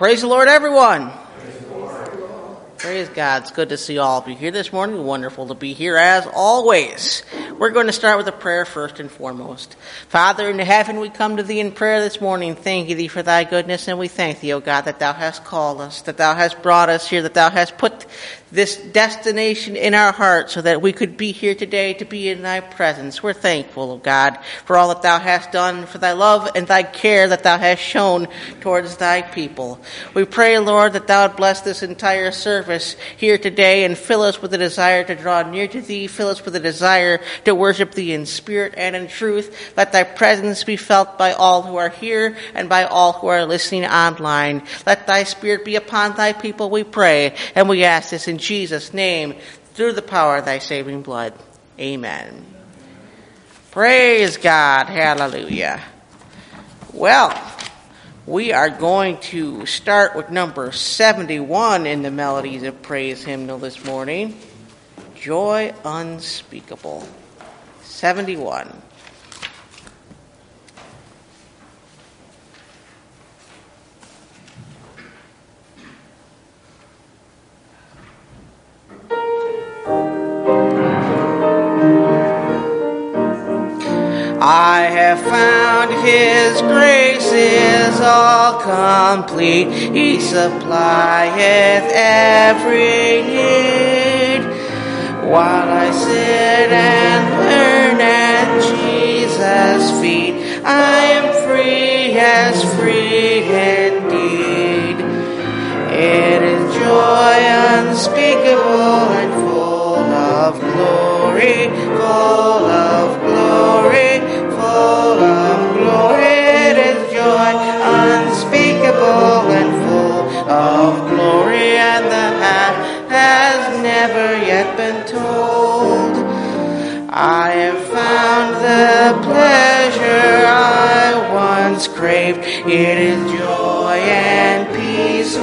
Praise the Lord, everyone. Praise God. It's good to see all of you here this morning. Wonderful to be here as always. We're going to start with a prayer first and foremost. Father in heaven, we come to thee in prayer this morning, thanking thee for thy goodness, and we thank thee, O God, that thou hast called us, that thou hast brought us here, that thou hast put this destination in our hearts so that we could be here today to be in thy presence. We're thankful, O God, for all that thou hast done, for thy love and thy care that thou hast shown towards thy people. We pray, Lord, that thou would bless this entire service here today and fill us with a desire to draw near to thee, fill us with a desire to worship thee in spirit and in truth. Let thy presence be felt by all who are here and by all who are listening online. Let thy spirit be upon thy people, we pray, and we ask this in Jesus' name, through the power of thy saving blood. Amen. Praise God. Hallelujah. Well, we are going to start with number 71 in the Melodies of Praise hymnal this morning. Joy Unspeakable. 71. I have found his grace is all complete. He supplieth every need. While I sit and learn at Jesus' feet, I am free as free indeed. It is joy unspeakable and full of glory, full of glory, full of glory. It is joy unspeakable and full of glory, and the half has never yet been told. I have found the pleasure I once craved. It is joy and peace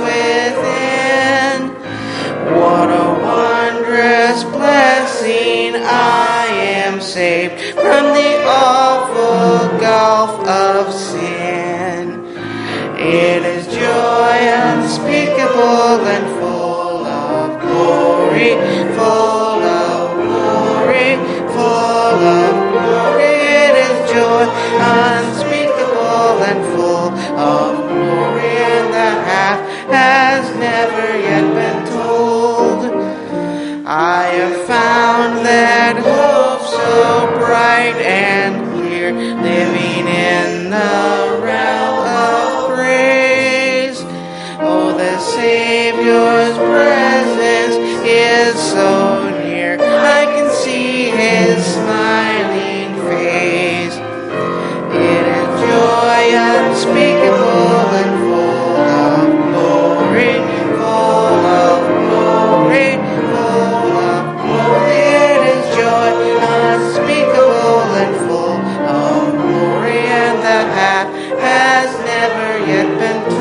within. What a wondrous blessing! I am saved from the awful gulf of sin. It is joy unspeakable and full of glory, full of glory, full of glory. It is joy unspeakable and full of glory, and the half has never yet been told. I have found that hope so bright and clear, living in the realm of praise. Oh, the Savior's presence is so near, I can see his smiling face. It is joy unspeakable and full of glory, full of glory, full of glory. It is joy unspeakable and full of glory, and the half has never yet been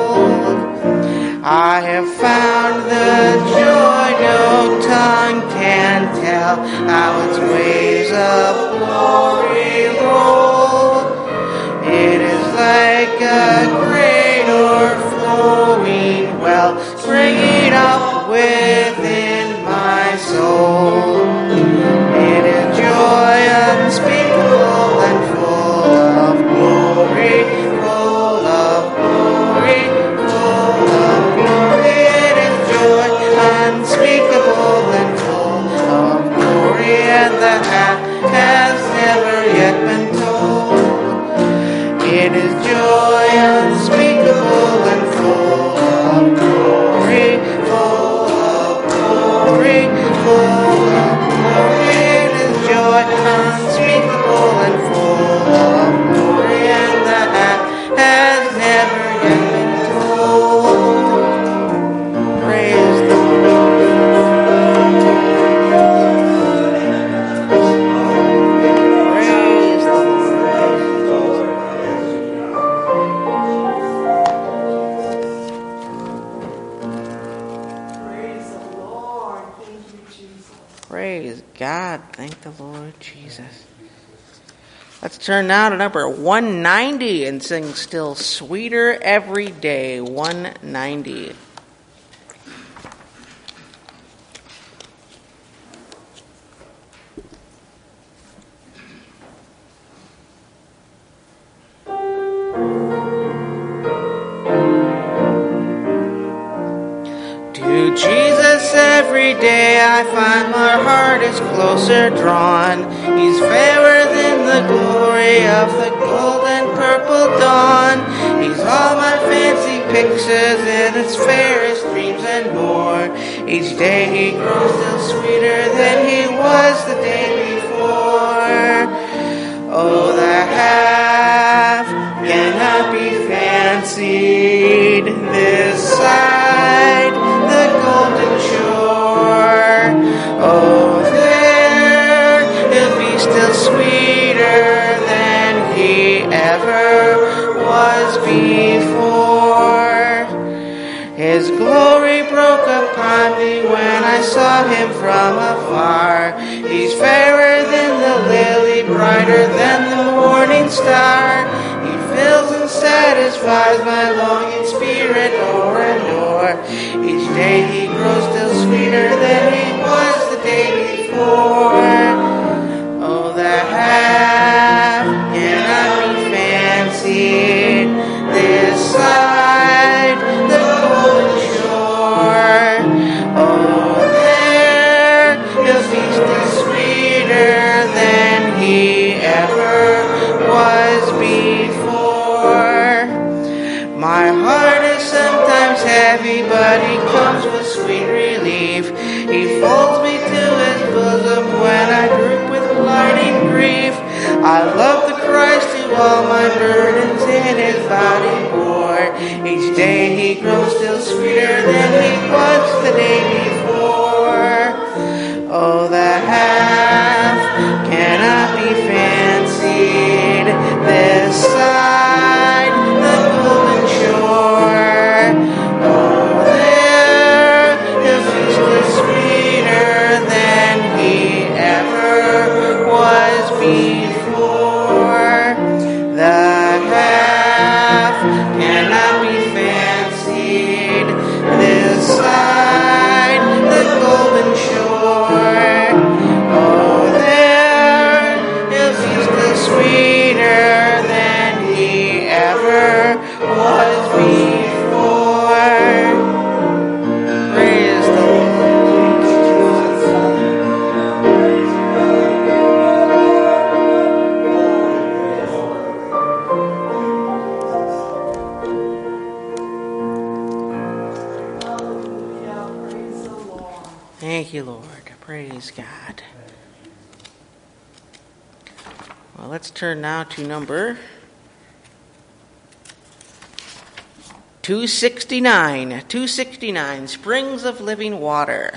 told. I have found the joy no tongue can tell, how its waves of glory roll. It is like a great o'erflowing well, springing up within my soul. It is joy unspeakable and full of glory, full of glory, full of glory. It is joy unspeakable and full of glory, and the half has never yet been told. It is joy unspeakable and full of glory, full of glory, full of glory. It is joy unspeakable and full of glory, and the half has never yet been told. Praise the Lord. Praise the Lord. Praise the Lord. Thank you, Jesus. Praise God. Thank the Lord Jesus. Let's turn now to number 190 and sing Still Sweeter Every Day, 190. To Jesus every day I find my heart is closer drawn. He's fairer than the glory of the golden purple dawn. He's all my fancy pictures and its fairest dreams and more. Each day he grows still sweeter than he was the day before. Oh, the half cannot be fancied this side the golden shore. Oh, there he'll be still sweeter than he ever was before. His glory broke upon me when I saw him from afar. He's fairer than the lily, brighter than the morning star. He fills and satisfies my longing spirit o'er and o'er. Each day he grows still sweeter than he was the day before. Oh, the half cannot be fancied this side the golden shore. Oh, there he'll be still sweeter than he ever was before. My heart is sometimes heavy, but he comes with sweet relief. He folds me to his bosom when I droop with blinding grief. I love the Christ who all my burdens in his body bore. Each day he grows still sweeter than he was the day before. Oh, the half cannot be fancied this side the golden shore. Oh, there he'll be still sweeter than he ever was before. The half cannot be fancied this side the golden shore. Oh, there he'll be still sweeter than he ever was before. Praise the Hallelujah. Praise the Lord. Thank you, Lord. Praise God. Well, let's turn now to number 269. 269, Springs of Living Water.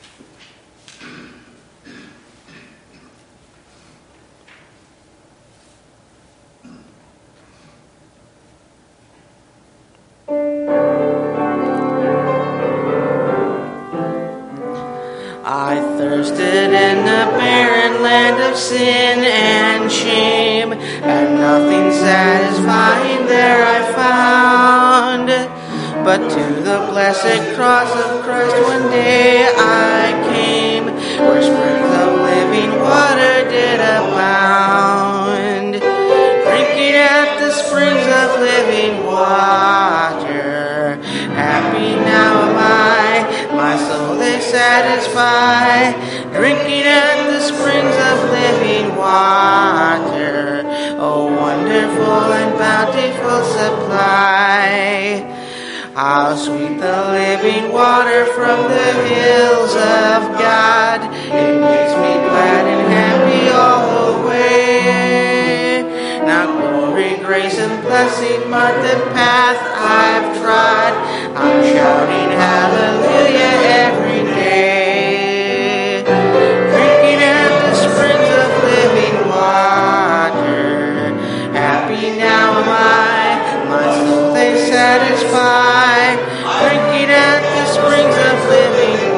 I thirsted in the barren land of sin and shame, and nothing satisfying there I found. But to the blessed cross of Christ one day I came, where springs of living water did abound. Drinking at the springs of living water, happy now am I, my soul they satisfy. Drinking at the springs of living water, oh wonderful and bountiful supply. How sweet the living water from the hills of God. It makes me glad and happy all the way. Now glory, grace, and blessing mark the path I've trod. I'm shouting hallelujah every day. Drinking at the springs of living water. Happy now am I, my soul they satisfy. Drinking at the springs of living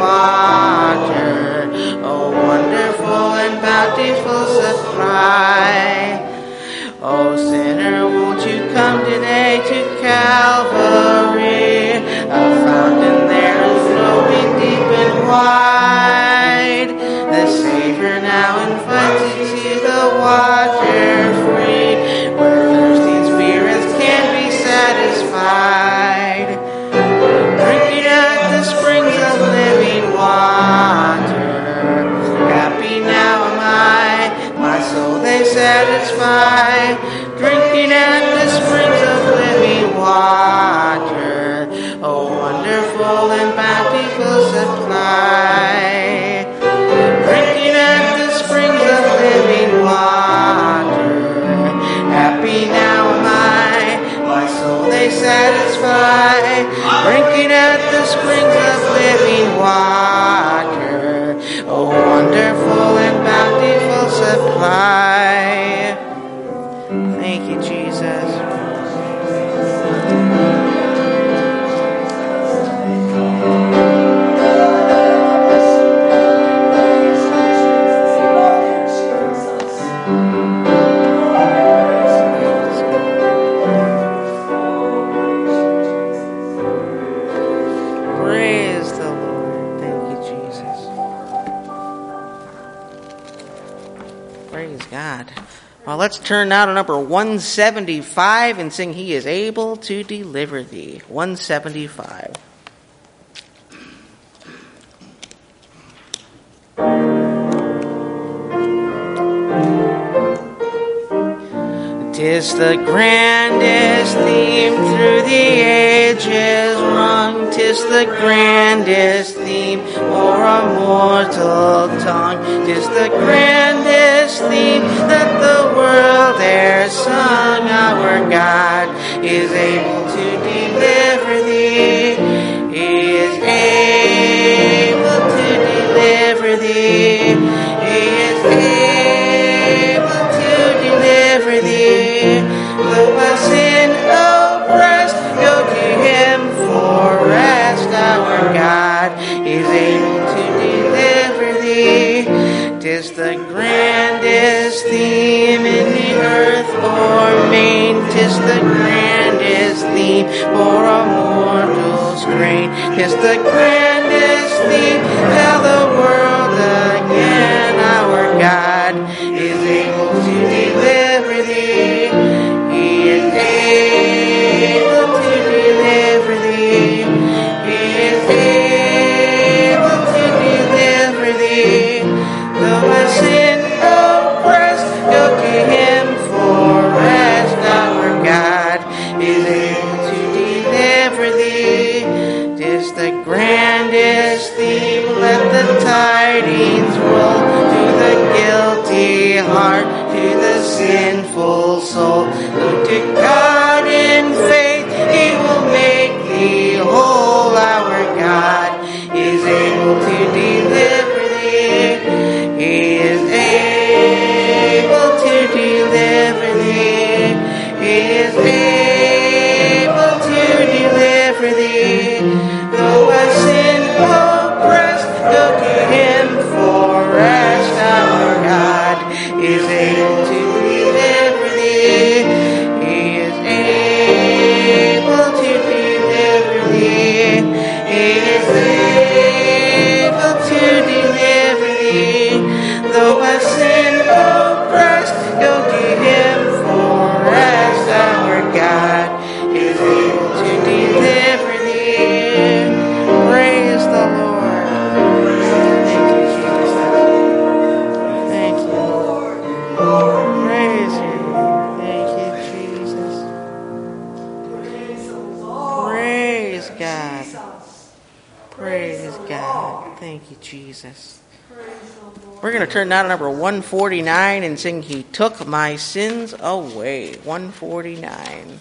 water, oh wonderful and bountiful supply. oh wonderful and bountiful supply. Drinking at the springs of living water, happy now am I, my soul they satisfy. Drinking at the springs of living water, oh wonderful and bountiful supply. Thank you, Jesus. Praise the Lord. Thank you, Jesus. Praise God. Well, let's turn now to number 175 and sing He is Able to Deliver Thee. 175. Tis the grandest theme through the ages rung. Tis the grandest theme o'er a mortal tongue. Tis the grandest theme that the world e'er sung. Our God is able to deliver thee. He is able to deliver thee. He is able to deliver thee. Though a sin oppressed, go to Him for rest. Our God is able to deliver thee. 'Tis the grandest theme in the earth or main. 'Tis the grandest theme for a mortal strain. 'Tis the grandest theme, tell the world again. Our God is able to deliver thee. He is able to deliver thee. He is able to deliver thee. Though a sin oppressed, go to Him for rest. Our God is able to deliver thee. 'Tis the grandest theme, let the tidings roll to the guilty heart, to the sinful soul. Look to God in faith, He will make thee whole. Our God is able to deliver thee. He is able to deliver thee. He is able to deliver thee. Though a sin oppressed, go to Him for rest. Our God is able to deliver thee. He is able to deliver thee. He is able to deliver thee. Though a sin oppressed, go to Him for rest. Our God is able to deliver thee. Praise the Lord. Thank you, Jesus. Thank you, Lord. Praise you. Thank you, Jesus. Praise God. Praise God. Thank you, Jesus. We're going to turn now to number 149 and sing He Took My Sins Away. 149.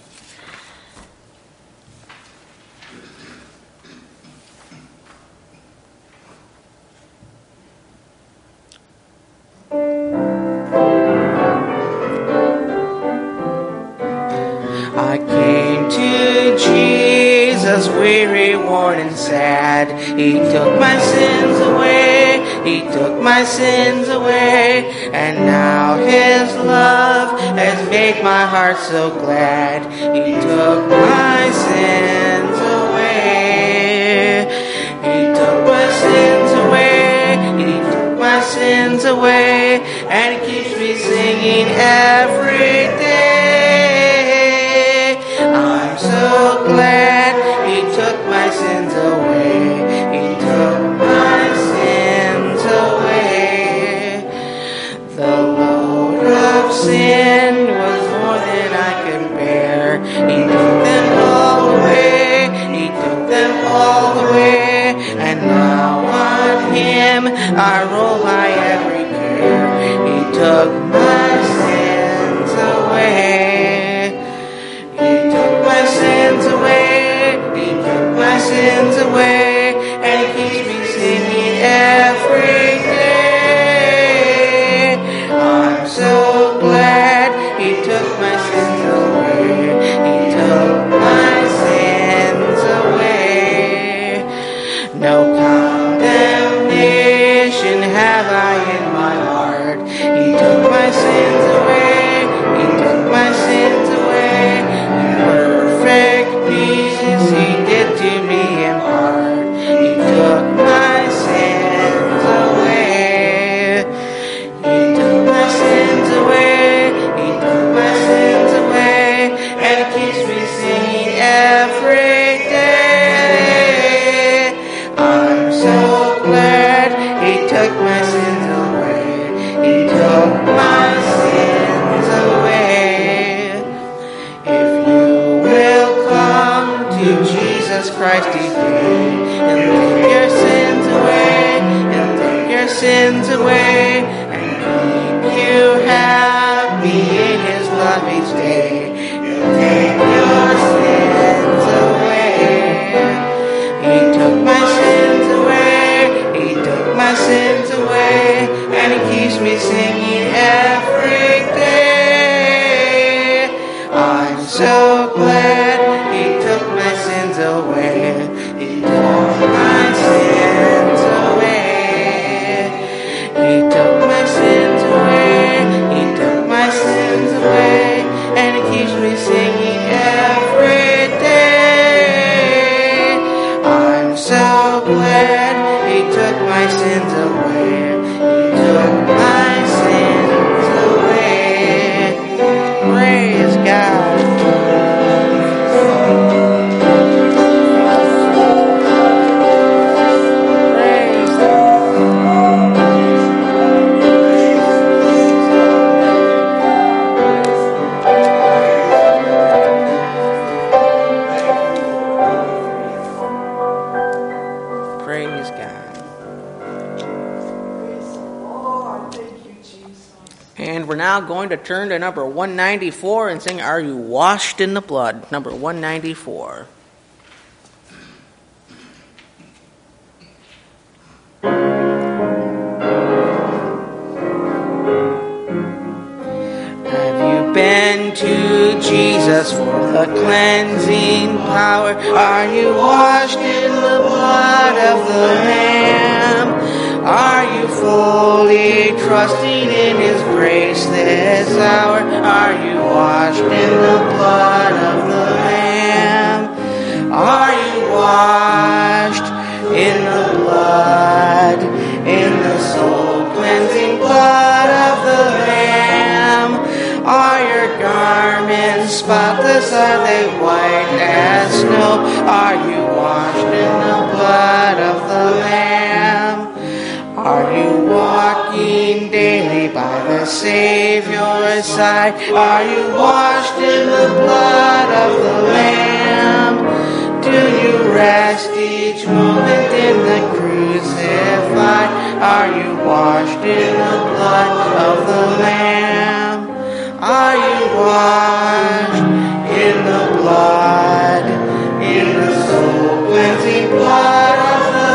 I came to Jesus, weary, worn, and sad. He took my sins away. He took my sins away. And now His love has made my heart so glad. He took my sins away. He took my sins away. He took my sins away. And He keeps me singing every day. I'm so glad He took my sins away. He took my sins away. The load of sin was more than I could bear. He took them all away. He took them all away. And now on him I roll my every care. He took my sins away. He took my sins away. He took my sins away. And he keeps me singing every day. I'm so glad he took my sins away. He took my sins away. No condemnation have I in my heart. He took my sins away. He took my sins away. Perfect peace he did to me impart. He took my sins away. He took my sins away. He took my sins away. And it keeps me singing every day. I'm so glad he took my sins away. He took my sins away. If you will come to Jesus Christ today, and take your sins away, and take your sins away, and keep you happy in his love each day. He'll take your sins away. He took my sins away. He took my sins away. And he keeps me singing every day. I'm so glad he took my sins away. He took my sins away. He took my sins away. He took my sins away. And he keeps me singing every day. I'm so glad he took my sins away. He took my sins away. Praise God. Praise Praise God. Praise the Lord. Thank you, Jesus. And we're now going to turn to number 194 and sing Are You Washed in the Blood? Number 194. Have you been to Jesus for the cleansing power? Are you washed in the blood of the Lamb? Are you fully trusting in his grace this hour? Are you washed in the blood of the Lamb? Are you washed in the blood, in the soul cleansing blood of the Lamb? Are your garments spotless? Are they white as snow? Are you washed in the blood of the Lamb? Are you walking daily by the Savior's side? Are you washed in the blood of the Lamb? Do you rest each moment in the crucified? Are you washed in the blood of the Lamb? Are you washed in the blood, in the soul cleansing blood of the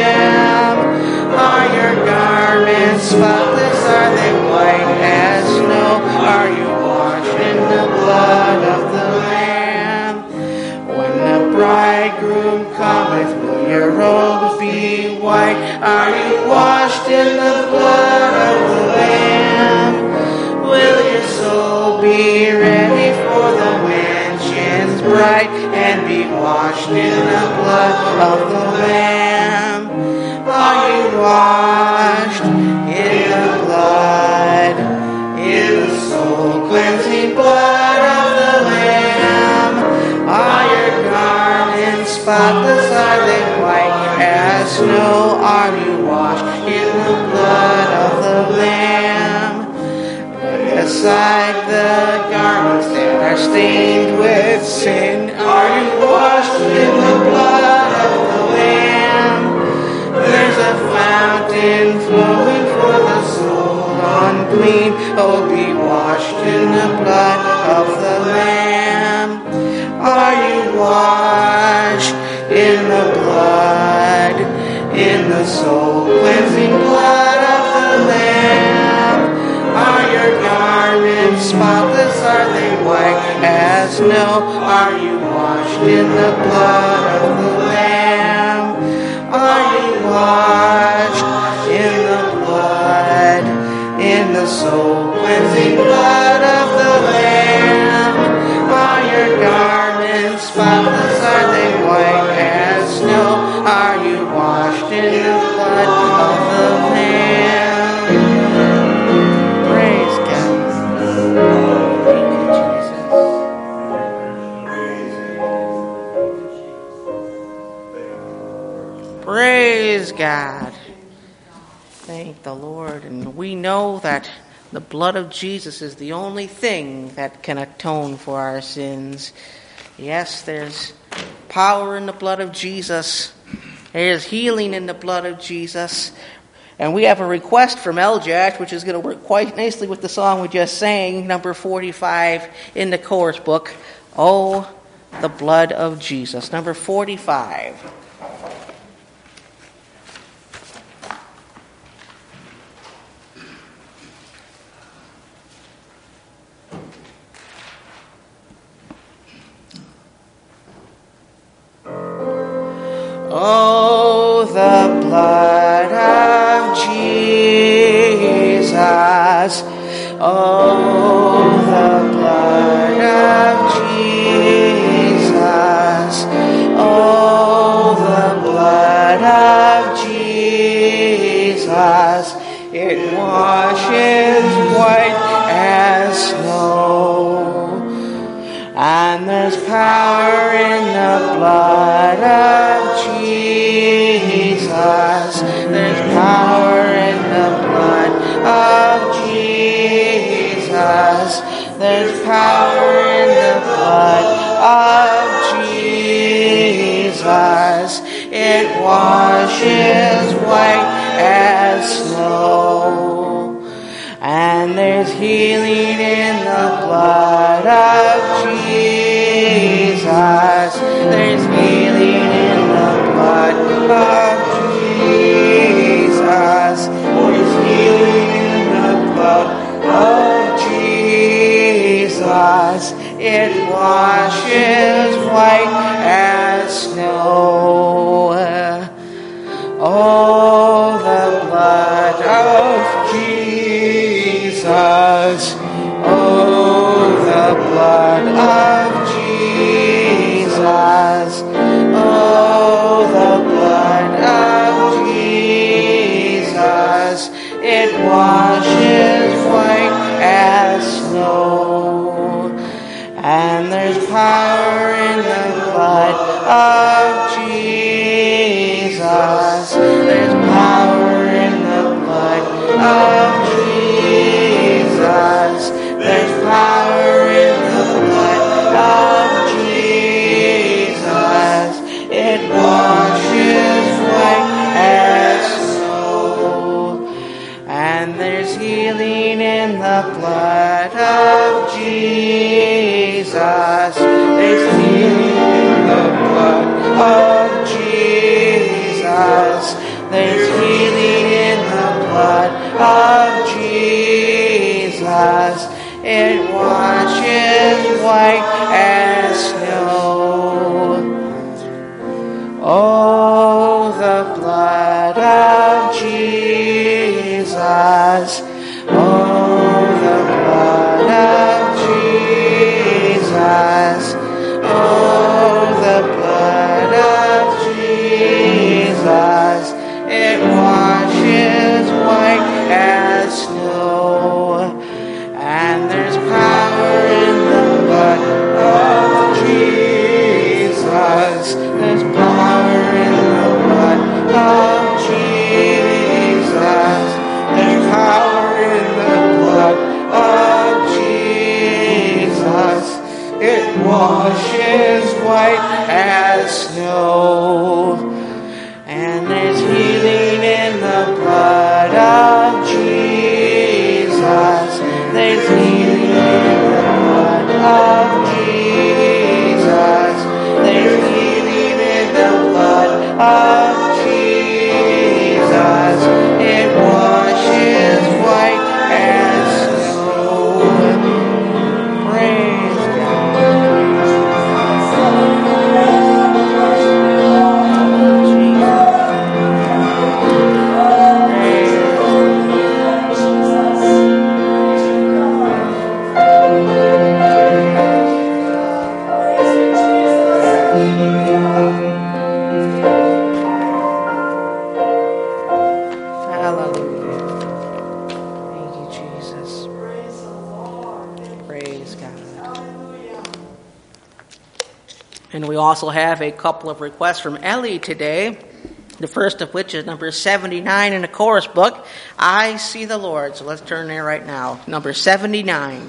Lamb? Are your garments spotless? Are they white as snow? Are you washed in the blood of the Lamb? When the bridegroom cometh, will your robes be white? Are you washed in the blood of the Lamb? Will your soul be ready for the mansions bright, and be washed in the blood of the Lamb? Are you washed in the blood, in the soul cleansing blood of the Lamb? Are your garments spotless? Are they white as snow? Are you washed in the blood of the Lamb? Lay aside the garments that are stained with sin. Are you washed in the blood blood, in the soul-cleansing blood of the Lamb. Are your garments spotless? Are they white as snow? Are you washed in the blood of the Lamb? Are you washed in the blood, in the soul-cleansing blood of the Lamb? Are your garments spotless? Are they white as snow? Are you washed in the blood of the Lamb? Praise God. Thank you, Jesus. Praise God. Thank the Lord. And we know that the blood of Jesus is the only thing that can atone for our sins. Yes, there's power in the blood of Jesus. There's healing in the blood of Jesus. And we have a request from Eljack, which is going to work quite nicely with the song we just sang, number 45 in the chorus book. Oh, the blood of Jesus. Number 45. Oh, the blood of Jesus. Oh, the blood of Jesus. Oh, the blood of Jesus. It washes white as snow. And there's power in the blood of Jesus. There's power in the blood of Jesus. There's power in the blood of Jesus. It washes white as snow. And there's healing in the blood of Jesus. There's healing in the blood of Jesus. There's healing in the blood of Jesus. It washes white as snow. Oh, the blood of Jesus. Oh, the blood of Jesus. Oh, the blood of Jesus. It washes white as snow. And there's power in the blood of Jesus. There's power in the blood of Jesus. There's power in the blood of Jesus. It washes white as snow. And there's healing in the blood of Jesus. There's healing in the blood of Jesus. There's healing in the blood of Jesus. It washes white as snow. Oh, the blood of Jesus. Oh, the blood of Jesus. Oh, the blood of Jesus. It washes white as snow. And there's power in the blood of Jesus. There's power in the blood of Jesus. There's power in the blood of Jesus. It washes white as snow. And there's healing in the blood of Jesus. There's healing in the blood of Jesus. There's healing in the blood of Jesus, it washes white as snow. Praise God. And we also have a couple of requests from Ellie today. The first of which is number 79 in the chorus book, I See the Lord. So let's turn there right now. Number 79.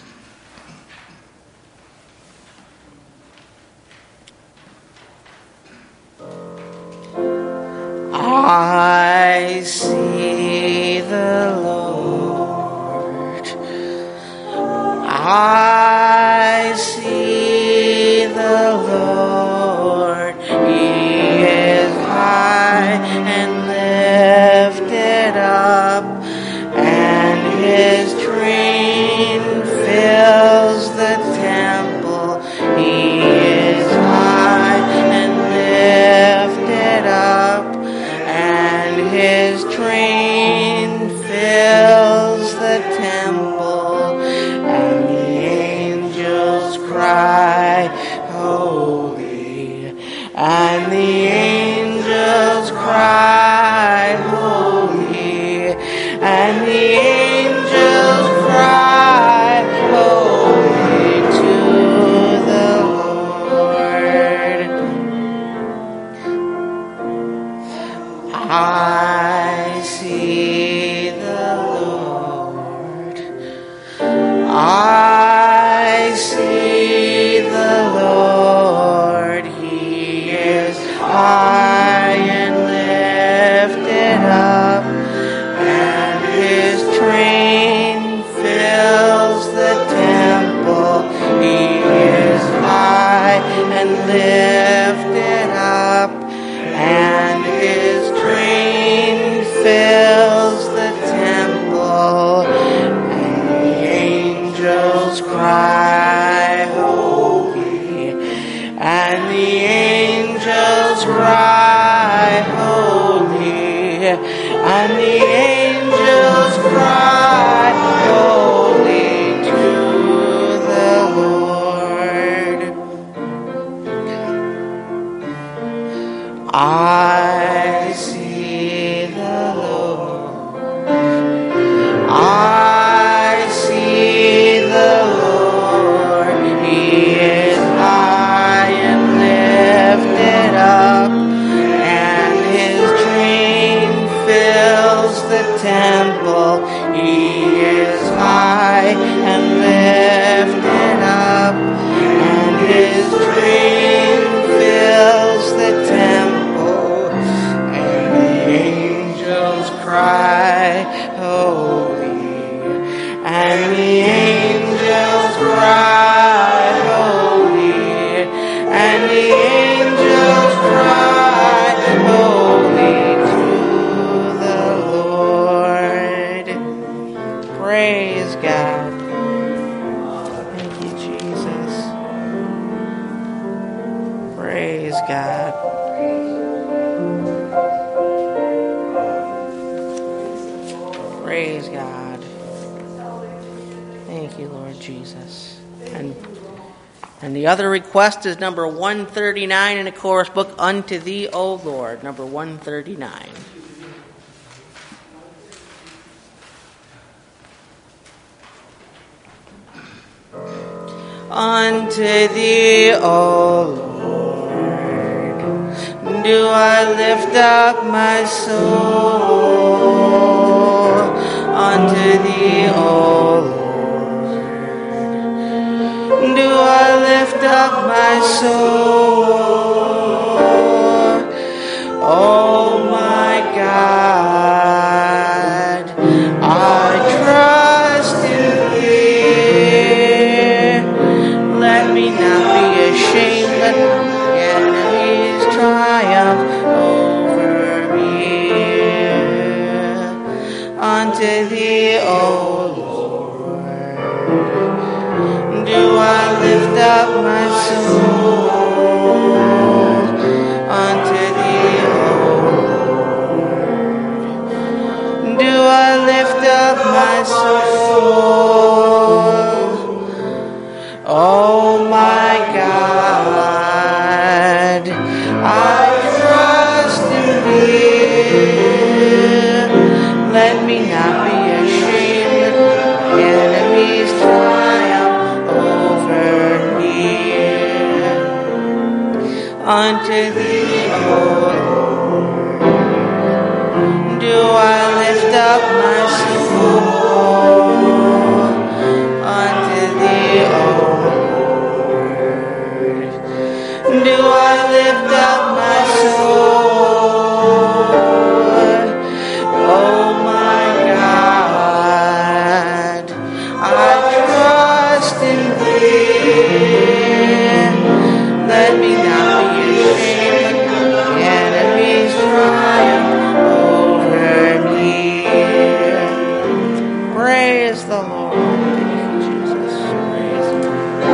I see the Lord. I see the Lord. He is high and lifted up, and his train fills the temple. He is high and lifted up, and his train fills the temple, and the angels cry, holy, and the angels cry, holy, and the angels cry, holy to the Lord. I see the Lord. I see the Lord. He is high and lifted up, and his train fills the temple. He is high and lifted up, and his train fills the temple, and the angels cry, holy, and the angels cry, holy, and the angels cry, holy to the Lord. I see the Lord. I see the Lord. He is high and lifted up, and his train fills the temple. He is high and lifted up, and his train fills the temple, and the angels cry, holy, and the angels cry, holy, and the angels cry, holy to the Lord. Praise God. Thank you, Jesus. Praise God. Praise God. Thank you, Lord Jesus. And the other request is number 139 in the chorus book, Unto Thee, O Lord. Number 139. Unto Thee, O Lord, do I lift up my soul. Unto Thee, O Lord, do I lift up my soul. Oh my God, I trust in Thee. Let me not be ashamed, let the enemy's triumph. unto thee, O Lord, do I lift up my soul. Unto thee, O Lord, do I lift up my soul. Oh my God, I trust in thee. Let me not be ashamed. Enemies triumph over me. Unto thee, O Lord, do I lift up my soul. Unto thee, O Lord, do I lift up my soul. Oh my God, I trust in thee. Let me not be ashamed. Enemies triumph over me. Praise the Lord. Thank you, Jesus. Praise the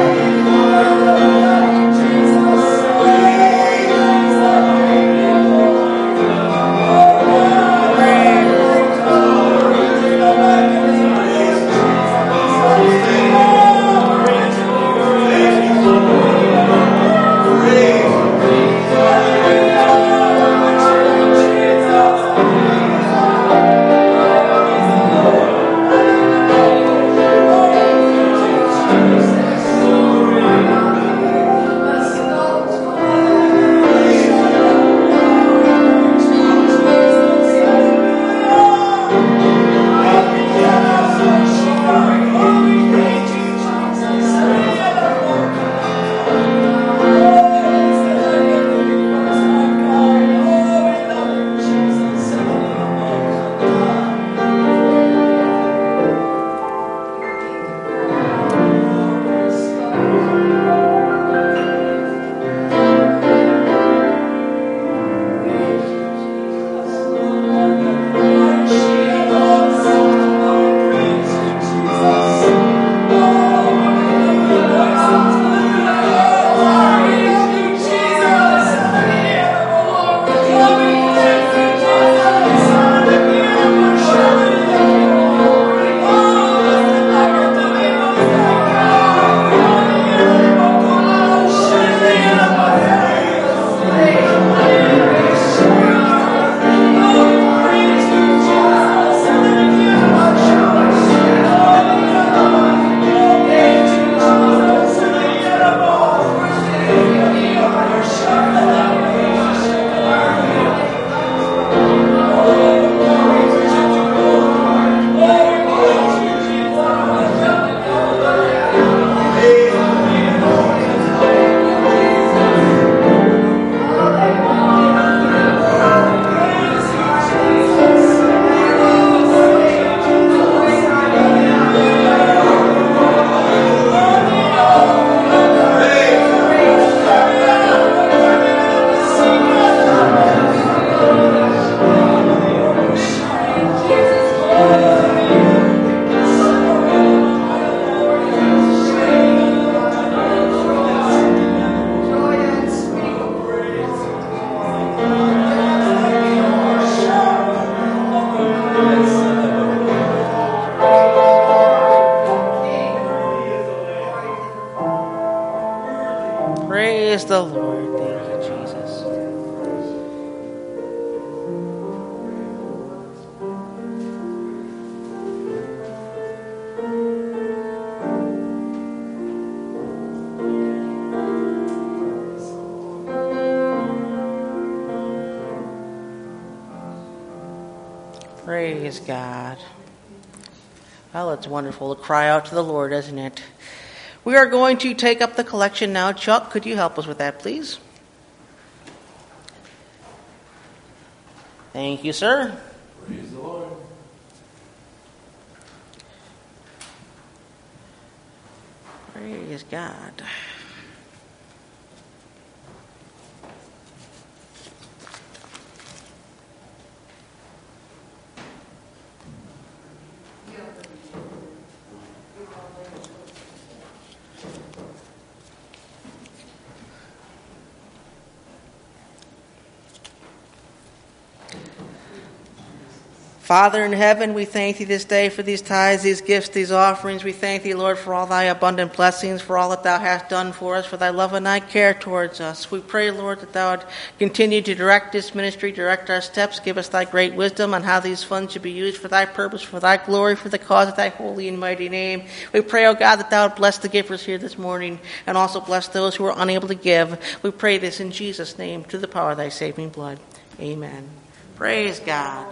Praise the Lord. Thank you, Jesus. Praise God. Well, it's wonderful to cry out to the Lord, isn't it? We are going to take up the collection now. Chuck, could you help us with that, please? Thank you, sir. Praise the Lord. Praise God. Father in heaven, we thank thee this day for these tithes, these gifts, these offerings. We thank thee, Lord, for all thy abundant blessings, for all that thou hast done for us, for thy love and thy care towards us. We pray, Lord, that thou would continue to direct this ministry, direct our steps, give us thy great wisdom on how these funds should be used for thy purpose, for thy glory, for the cause of thy holy and mighty name. We pray, O God, that thou would bless the givers here this morning and also bless those who are unable to give. We pray this in Jesus' name, through the power of thy saving blood. Amen. Praise God.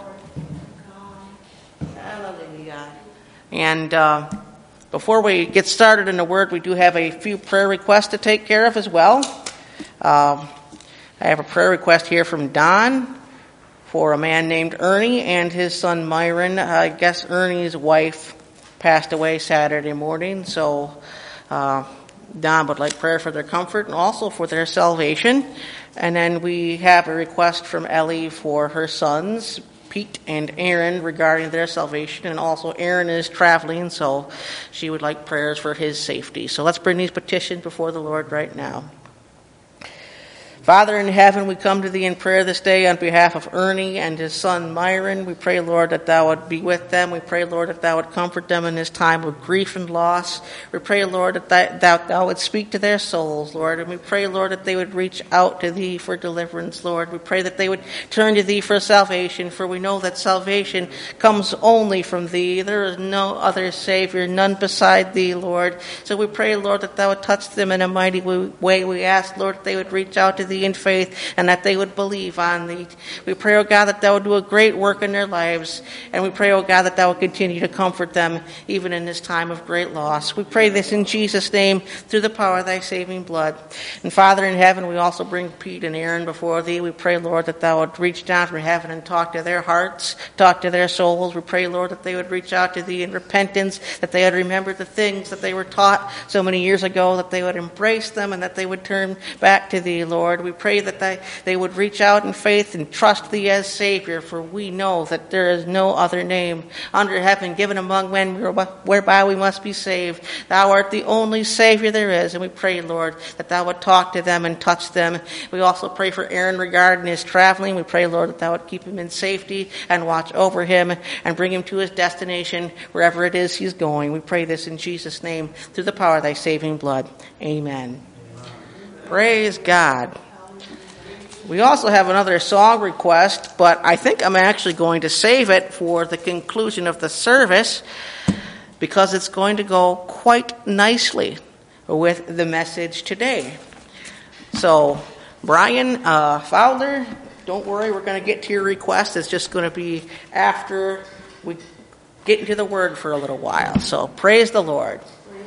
Hallelujah. And before we get started in the Word, we do have a few prayer requests to take care of as well. I have a prayer request here from Don for a man named Ernie and his son Myron. I guess Ernie's wife passed away Saturday morning, so Don would like prayer for their comfort and also for their salvation. And then we have a request from Ellie for her sons, Pete and Aaron, regarding their salvation, and also Aaron is traveling, so she would like prayers for his safety. So let's bring these petitions before the Lord right now. Father in heaven, we come to thee in prayer this day on behalf of Ernie and his son Myron. We pray, Lord, that thou would be with them. We pray, Lord, that thou would comfort them in this time of grief and loss. We pray, Lord, that thou would speak to their souls, Lord. And we pray, Lord, that they would reach out to thee for deliverance, Lord. We pray that they would turn to thee for salvation, for we know that salvation comes only from thee. There is no other Savior, none beside thee, Lord. So we pray, Lord, that thou would touch them in a mighty way. We ask, Lord, that they would reach out to thee in faith and that they would believe on thee. We pray, O God, that thou would do a great work in their lives. And we pray, O God, that thou would continue to comfort them even in this time of great loss. We pray this in Jesus' name through the power of thy saving blood. And Father in heaven, we also bring Pete and Aaron before thee. We pray, Lord, that thou would reach down from heaven and talk to their hearts, talk to their souls. We pray, Lord, that they would reach out to thee in repentance, that they would remember the things that they were taught so many years ago, that they would embrace them and that they would turn back to thee, Lord. We pray that they would reach out in faith and trust thee as Savior, for we know that there is no other name under heaven given among men whereby we must be saved. Thou art the only Savior there is, and we pray, Lord, that thou would talk to them and touch them. We also pray for Aaron regarding his traveling. We pray, Lord, that thou would keep him in safety and watch over him and bring him to his destination wherever it is he's going. We pray this in Jesus' name through the power of thy saving blood. Amen. Praise God. We also have another song request, but I think I'm actually going to save it for the conclusion of the service because it's going to go quite nicely with the message today. So, Brian Fowler, don't worry, we're going to get to your request. It's just going to be after we get into the Word for a little while. So, praise the Lord.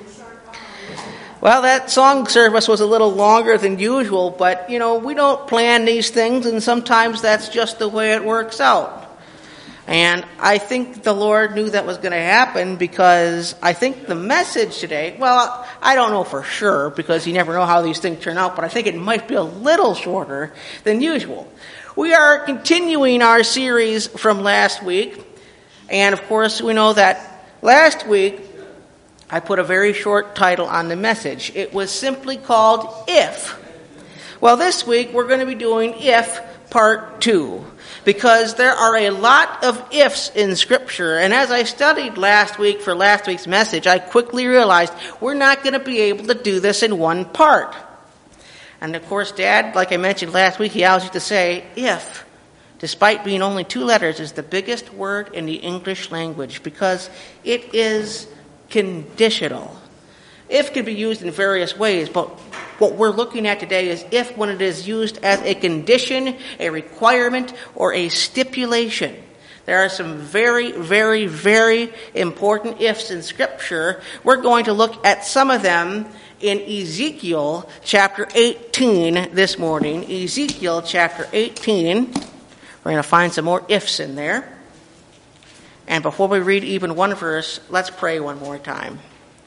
Well, that song service was a little longer than usual, but, we don't plan these things, and sometimes that's just the way it works out. And I think the Lord knew that was going to happen because I think the message today, well, I don't know for sure because you never know how these things turn out, but I think it might be a little shorter than usual. We are continuing our series from last week, and of course we know that last week I put a very short title on the message. It was simply called If. Well, this week we're going to be doing If Part 2 because there are a lot of ifs in Scripture. And as I studied last week for last week's message, I quickly realized we're not going to be able to do this in one part. And of course, Dad, like I mentioned last week, he always used to say, if, despite being only 2 letters, is the biggest word in the English language because it is conditional. If can be used in various ways, but what we're looking at today is if when it is used as a condition, a requirement, or a stipulation. There are some very, very, very important ifs in Scripture. We're going to look at some of them in Ezekiel chapter 18 this morning. Ezekiel chapter 18. We're going to find some more ifs in there. And before we read even one verse, let's pray one more time.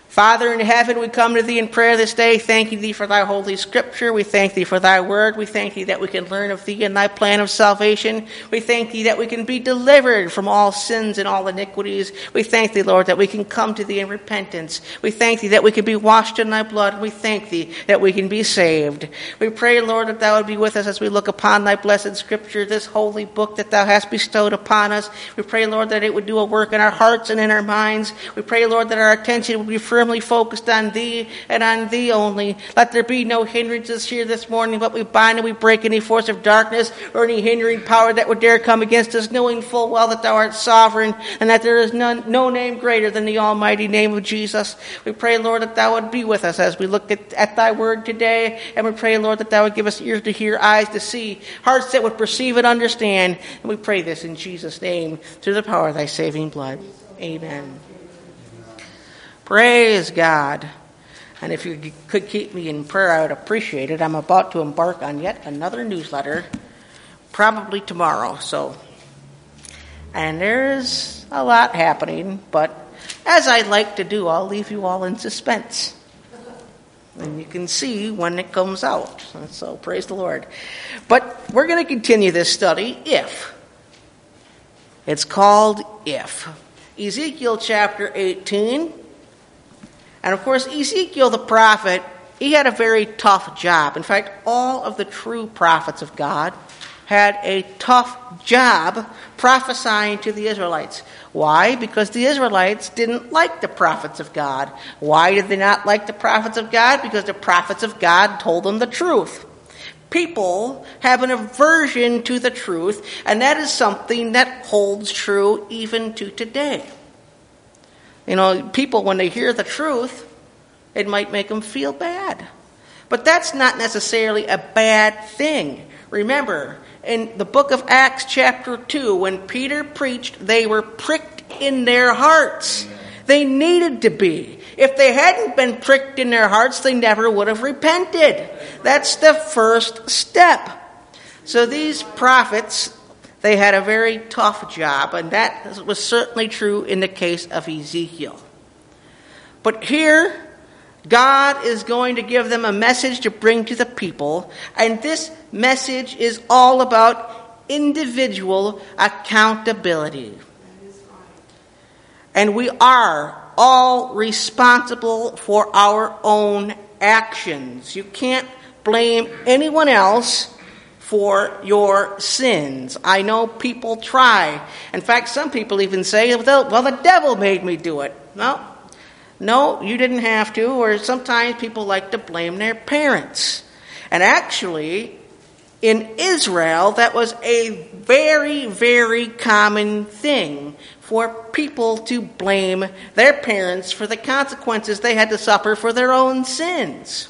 Father in heaven, we come to thee in prayer this day, thanking thee for thy holy scripture. We thank thee for thy word. We thank thee that we can learn of thee and thy plan of salvation. We thank thee that we can be delivered from all sins and all iniquities. We thank thee, Lord, that we can come to thee in repentance. We thank thee that we can be washed in thy blood. We thank thee that we can be saved. We pray, Lord, that thou would be with us as we look upon thy blessed scripture, this holy book that thou hast bestowed upon us. We pray, Lord, that it would do a work in our hearts and in our minds. We pray, Lord, that our attention would be firmly focused on thee and on thee only. Let there be no hindrances here this morning, but we bind and we break any force of darkness or any hindering power that would dare come against us, knowing full well that thou art sovereign and that there is no name greater than the almighty name of Jesus. We pray, Lord, that thou would be with us as we look at thy word today, and we pray, Lord, that thou would give us ears to hear, eyes to see, hearts that would perceive and understand. And we pray this in Jesus' name, through the power of thy saving blood. Amen. Praise God. And if you could keep me in prayer, I would appreciate it. I'm about to embark on yet another newsletter, probably tomorrow. And there's a lot happening, but as I like to do, I'll leave you all in suspense. And you can see when it comes out. So praise the Lord. But we're going to continue this study, If. It's called If. Ezekiel chapter 18. And of course, Ezekiel the prophet, he had a very tough job. In fact, all of the true prophets of God had a tough job prophesying to the Israelites. Why? Because the Israelites didn't like the prophets of God. Why did they not like the prophets of God? Because the prophets of God told them the truth. People have an aversion to the truth, and that is something that holds true even to today. People, when they hear the truth, it might make them feel bad. But that's not necessarily a bad thing. Remember, in the book of Acts chapter 2, when Peter preached, they were pricked in their hearts. They needed to be. If they hadn't been pricked in their hearts, they never would have repented. That's the first step. So these prophets, they had a very tough job, and that was certainly true in the case of Ezekiel. But here, God is going to give them a message to bring to the people, and this message is all about individual accountability. And we are all responsible for our own actions. You can't blame anyone else for your sins. I know people try. In fact, some people even say, well, the devil made me do it. No, you didn't have to. Or sometimes people like to blame their parents. And actually, in Israel, that was a very, very common thing for people to blame their parents for the consequences they had to suffer for their own sins.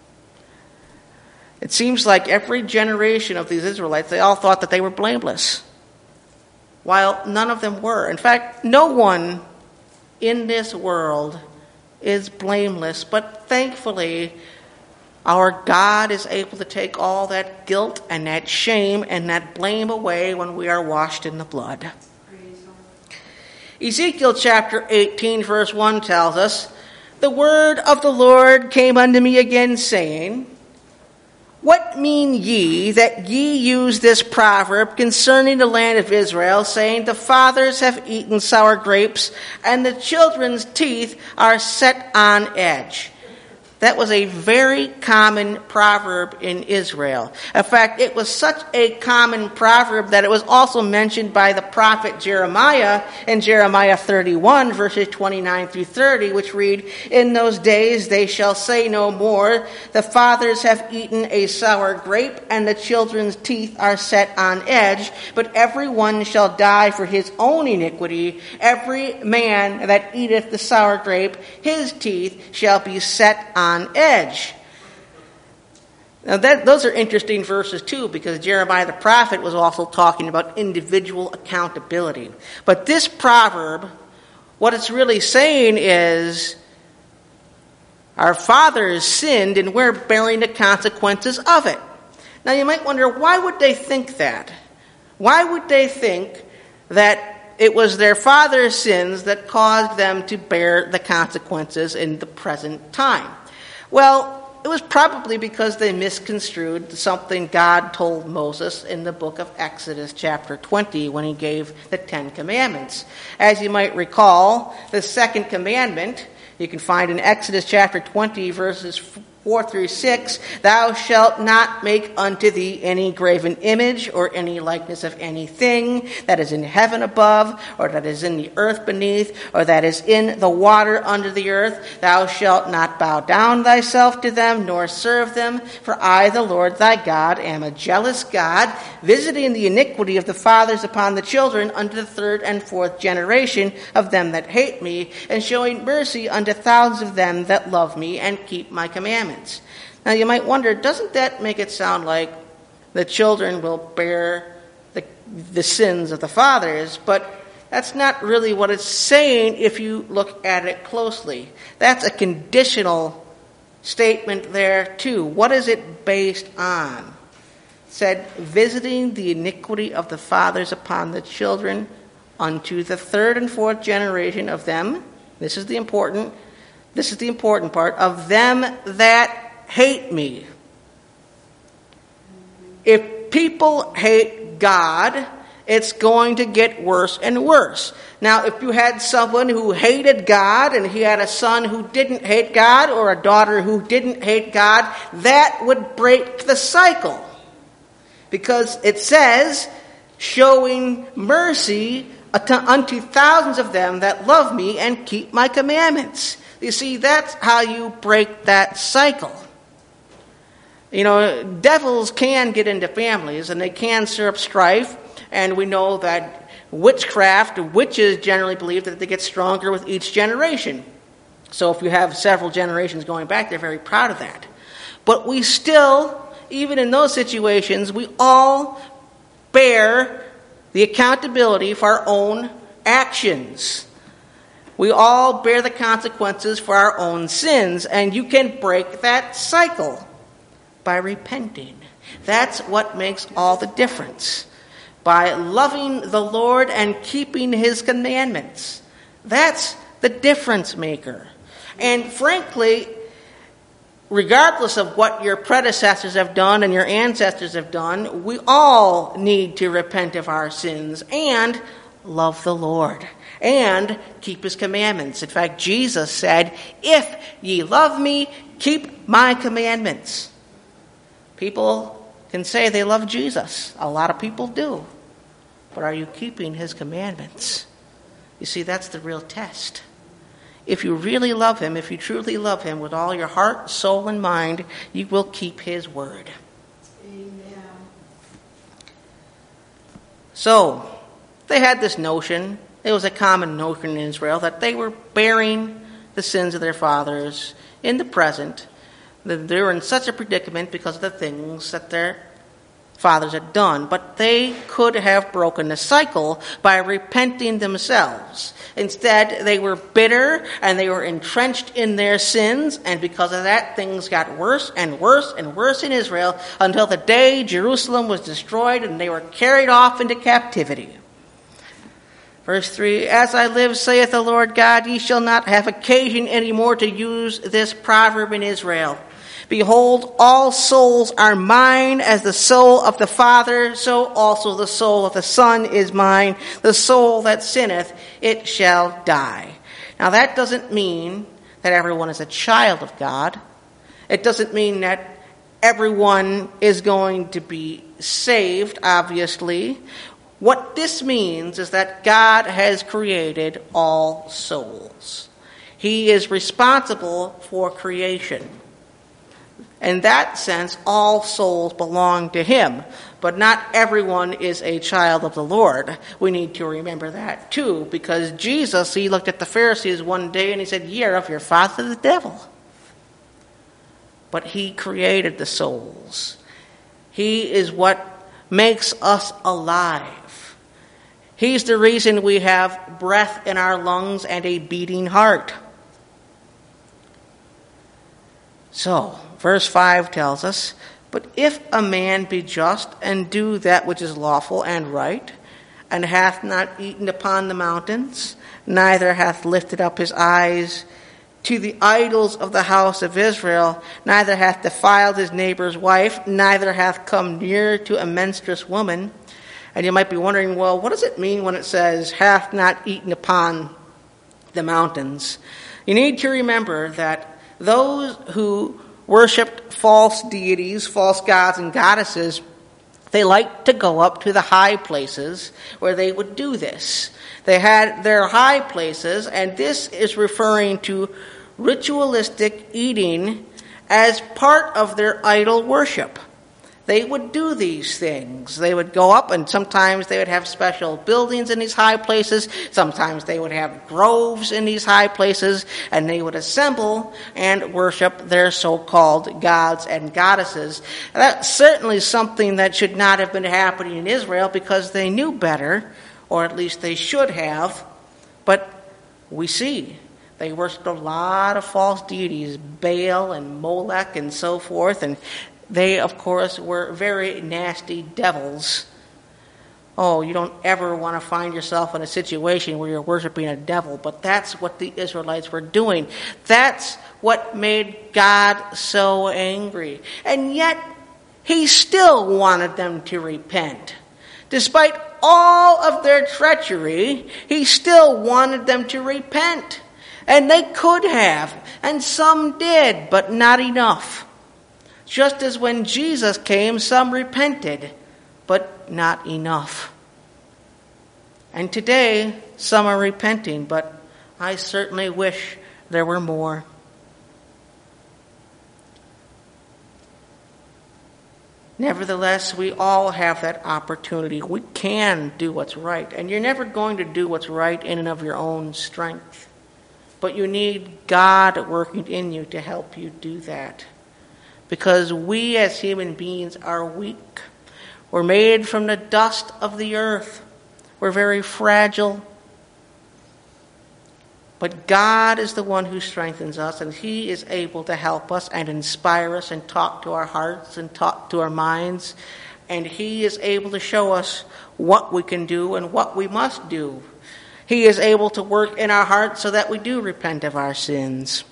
It seems like every generation of these Israelites, they all thought that they were blameless, while none of them were. In fact, no one in this world is blameless, but thankfully, our God is able to take all that guilt and that shame and that blame away when we are washed in the blood. Ezekiel chapter 18, verse 1 tells us, "The word of the Lord came unto me again, saying, What mean ye that ye use this proverb concerning the land of Israel, saying, The fathers have eaten sour grapes, and the children's teeth are set on edge?" That was a very common proverb in Israel. In fact, it was such a common proverb that it was also mentioned by the prophet Jeremiah in Jeremiah 31, verses 29 through 30, which read, "In those days they shall say no more, the fathers have eaten a sour grape, and the children's teeth are set on edge, but every one shall die for his own iniquity. Every man that eateth the sour grape, his teeth shall be set on edge." Now those are interesting verses too, because Jeremiah the prophet was also talking about individual accountability. But this proverb, what it's really saying is, our fathers sinned and we're bearing the consequences of it. Now you might wonder, why would they think that? Why would they think that it was their father's sins that caused them to bear the consequences in the present time. Well, it was probably because they misconstrued something God told Moses in the book of Exodus chapter 20 when he gave the 10 Commandments. As you might recall, the second commandment, you can find in Exodus chapter 20 verses 4 through 6, thou shalt not make unto thee any graven image or any likeness of anything that is in heaven above, or that is in the earth beneath, or that is in the water under the earth. Thou shalt not bow down thyself to them, nor serve them. For I, the Lord thy God, am a jealous God, visiting the iniquity of the fathers upon the children unto the third and fourth generation of them that hate me, and showing mercy unto thousands of them that love me and keep my commandments. Now you might wonder, doesn't that make it sound like the children will bear the sins of the fathers? But that's not really what it's saying if you look at it closely. That's a conditional statement there too. What is it based on? It said, visiting the iniquity of the fathers upon the children unto the third and fourth generation of them. This is the important part, of them that hate me. If people hate God, it's going to get worse and worse. Now, if you had someone who hated God and he had a son who didn't hate God or a daughter who didn't hate God, that would break the cycle. Because it says, showing mercy unto thousands of them that love me and keep my commandments. You see, that's how you break that cycle. You know, devils can get into families and they can stir up strife. And we know that witches generally believe that they get stronger with each generation. So if you have several generations going back, they're very proud of that. But we still, even in those situations, we all bear the accountability for our own actions. We all bear the consequences for our own sins, and you can break that cycle by repenting. That's what makes all the difference. By loving the Lord and keeping his commandments. That's the difference maker. And frankly, regardless of what your predecessors have done and your ancestors have done, we all need to repent of our sins and love the Lord and keep his commandments. In fact, Jesus said, if ye love me, keep my commandments. People can say they love Jesus. A lot of people do. But are you keeping his commandments? You see, that's the real test. If you really love him, if you truly love him with all your heart, soul, and mind, you will keep his word. Amen. So, they had this notion, it was a common notion in Israel, that they were bearing the sins of their fathers in the present, that they were in such a predicament because of the things that their fathers had done. But they could have broken the cycle by repenting themselves. Instead, they were bitter and they were entrenched in their sins, and because of that, things got worse and worse and worse in Israel until the day Jerusalem was destroyed and they were carried off into captivity. Verse 3, as I live, saith the Lord God, ye shall not have occasion any more to use this proverb in Israel. Behold, all souls are mine, as the soul of the Father, so also the soul of the Son is mine. The soul that sinneth, it shall die. Now that doesn't mean that everyone is a child of God. It doesn't mean that everyone is going to be saved, obviously. What this means is that God has created all souls. He is responsible for creation. In that sense, all souls belong to him. But not everyone is a child of the Lord. We need to remember that too, because Jesus, he looked at the Pharisees one day and he said, ye are of your father the devil. But he created the souls. He is what makes us alive. He's the reason we have breath in our lungs and a beating heart. So, verse 5 tells us, but if a man be just and do that which is lawful and right, and hath not eaten upon the mountains, neither hath lifted up his eyes to the idols of the house of Israel, neither hath defiled his neighbor's wife, neither hath come near to a menstruous woman. And you might be wondering, well, what does it mean when it says, hath not eaten upon the mountains? You need to remember that those who worshipped false deities, false gods and goddesses, they liked to go up to the high places where they would do this. They had their high places, and this is referring to ritualistic eating as part of their idol worship. They would do these things. They would go up, and sometimes they would have special buildings in these high places. Sometimes they would have groves in these high places, and they would assemble and worship their so-called gods and goddesses. And that's certainly something that should not have been happening in Israel because they knew better, or at least they should have. But we see they worshiped a lot of false deities, Baal and Molech and so forth, and they, of course, were very nasty devils. Oh, you don't ever want to find yourself in a situation where you're worshiping a devil, but that's what the Israelites were doing. That's what made God so angry. And yet, he still wanted them to repent. Despite all of their treachery, he still wanted them to repent. And they could have, and some did, but not enough. Just as when Jesus came, some repented, but not enough. And today, some are repenting, but I certainly wish there were more. Nevertheless, we all have that opportunity. We can do what's right, and you're never going to do what's right in and of your own strength. But you need God working in you to help you do that. Because we as human beings are weak. We're made from the dust of the earth. We're very fragile. But God is the one who strengthens us, and he is able to help us and inspire us and talk to our hearts and talk to our minds. And he is able to show us what we can do and what we must do. He is able to work in our hearts so that we do repent of our sins.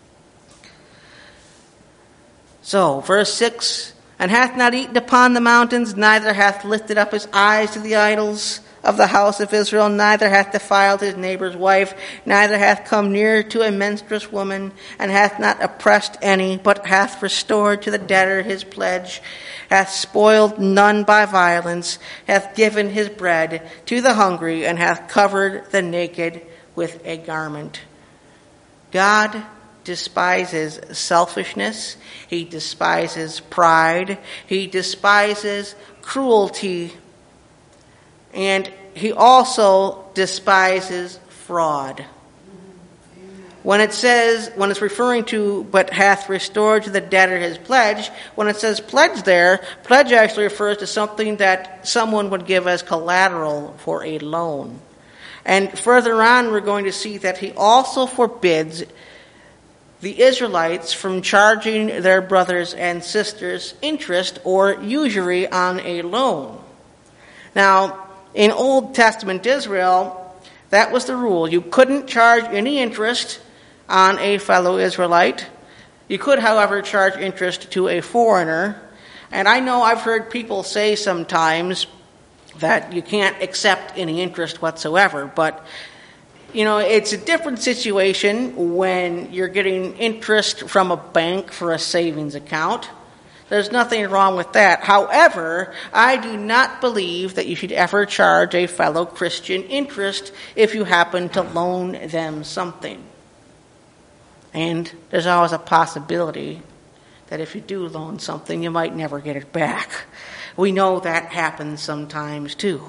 So, verse 6, and hath not eaten upon the mountains, neither hath lifted up his eyes to the idols of the house of Israel, neither hath defiled his neighbor's wife, neither hath come near to a menstruous woman, and hath not oppressed any, but hath restored to the debtor his pledge, hath spoiled none by violence, hath given his bread to the hungry, and hath covered the naked with a garment. God despises selfishness. He despises pride. He despises cruelty. And he also despises fraud. When it says, when it's referring to, but hath restored to the debtor his pledge, when it says pledge there, pledge actually refers to something that someone would give as collateral for a loan. And further on, we're going to see that he also forbids the Israelites from charging their brothers and sisters interest or usury on a loan. Now, in Old Testament Israel, that was the rule. You couldn't charge any interest on a fellow Israelite. You could, however, charge interest to a foreigner. And I know I've heard people say sometimes that you can't accept any interest whatsoever, but you know, it's a different situation when you're getting interest from a bank for a savings account. There's nothing wrong with that. However, I do not believe that you should ever charge a fellow Christian interest if you happen to loan them something. And there's always a possibility that if you do loan something, you might never get it back. We know that happens sometimes too.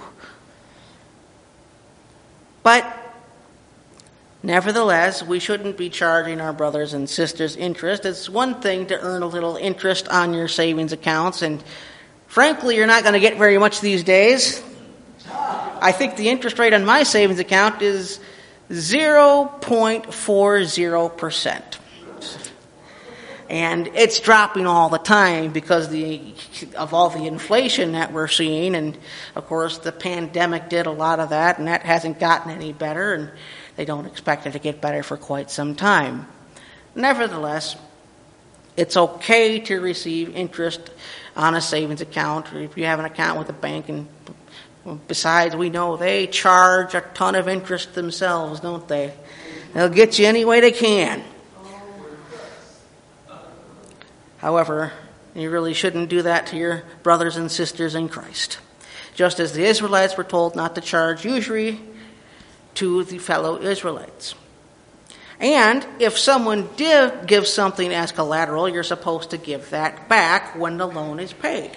But nevertheless, we shouldn't be charging our brothers and sisters interest. It's one thing to earn a little interest on your savings accounts, and frankly, you're not going to get very much these days. I think the interest rate on my savings account is 0.40%. And it's dropping all the time because of all the inflation that we're seeing. And, of course, the pandemic did a lot of that, and that hasn't gotten any better, and they don't expect it to get better for quite some time. Nevertheless, it's okay to receive interest on a savings account, or if you have an account with a bank. And besides, we know they charge a ton of interest themselves, don't they? They'll get you any way they can. However, you really shouldn't do that to your brothers and sisters in Christ. Just as the Israelites were told not to charge usury to the fellow Israelites. And if someone did give something as collateral, you're supposed to give that back when the loan is paid.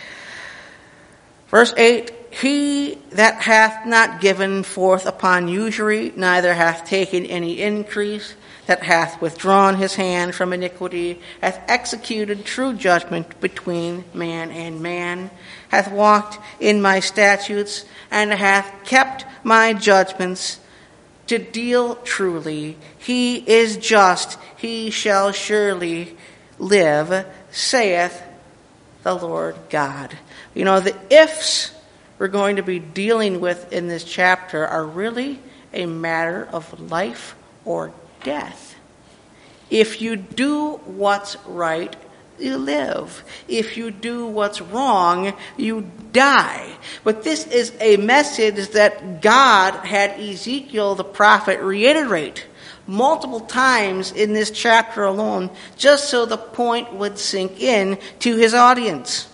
Verse 8, he that hath not given forth upon usury, neither hath taken any increase, that hath withdrawn his hand from iniquity, hath executed true judgment between man and man, hath walked in my statutes, and hath kept my judgments, to deal truly. He is just, he shall surely live, saith the Lord God. You know, the ifs we're going to be dealing with in this chapter are really a matter of life or death. If you do what's right, you live. If you do what's wrong, you die. But this is a message that God had Ezekiel the prophet reiterate multiple times in this chapter alone, just so the point would sink in to his audience.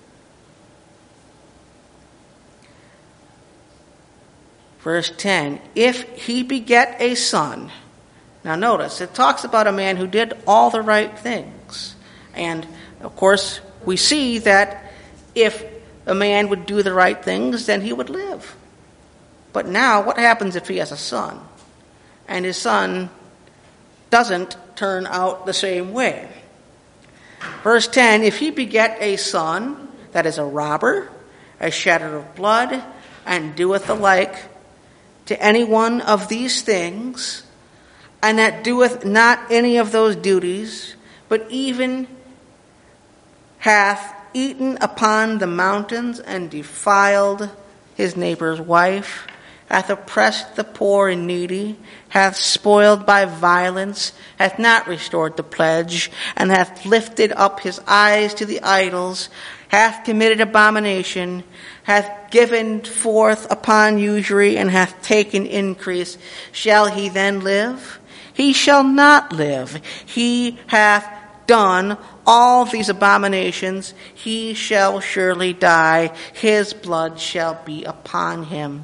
Verse 10, if he beget a son. Now notice, it talks about a man who did all the right things. And, of course, we see that if a man would do the right things, then he would live. But now, what happens if he has a son? And his son doesn't turn out the same way. Verse 10, if he beget a son that is a robber, a shedder of blood, and doeth the like to any one of these things, and that doeth not any of those duties, but even hath eaten upon the mountains and defiled his neighbor's wife, hath oppressed the poor and needy, hath spoiled by violence, hath not restored the pledge, and hath lifted up his eyes to the idols, hath committed abomination, hath given forth upon usury, and hath taken increase, shall he then live? He shall not live. He hath done all these abominations. He shall surely die. His blood shall be upon him.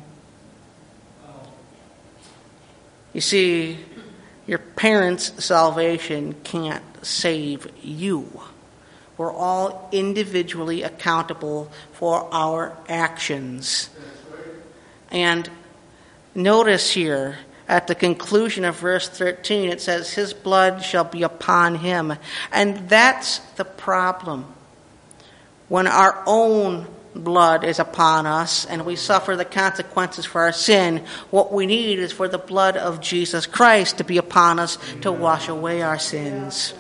You see, your parents' salvation can't save you. We're all individually accountable for our actions. And notice here, at the conclusion of verse 13, it says, his blood shall be upon him. And that's the problem. When our own blood is upon us and we suffer the consequences for our sin, what we need is for the blood of Jesus Christ to be upon us to wash away our sins.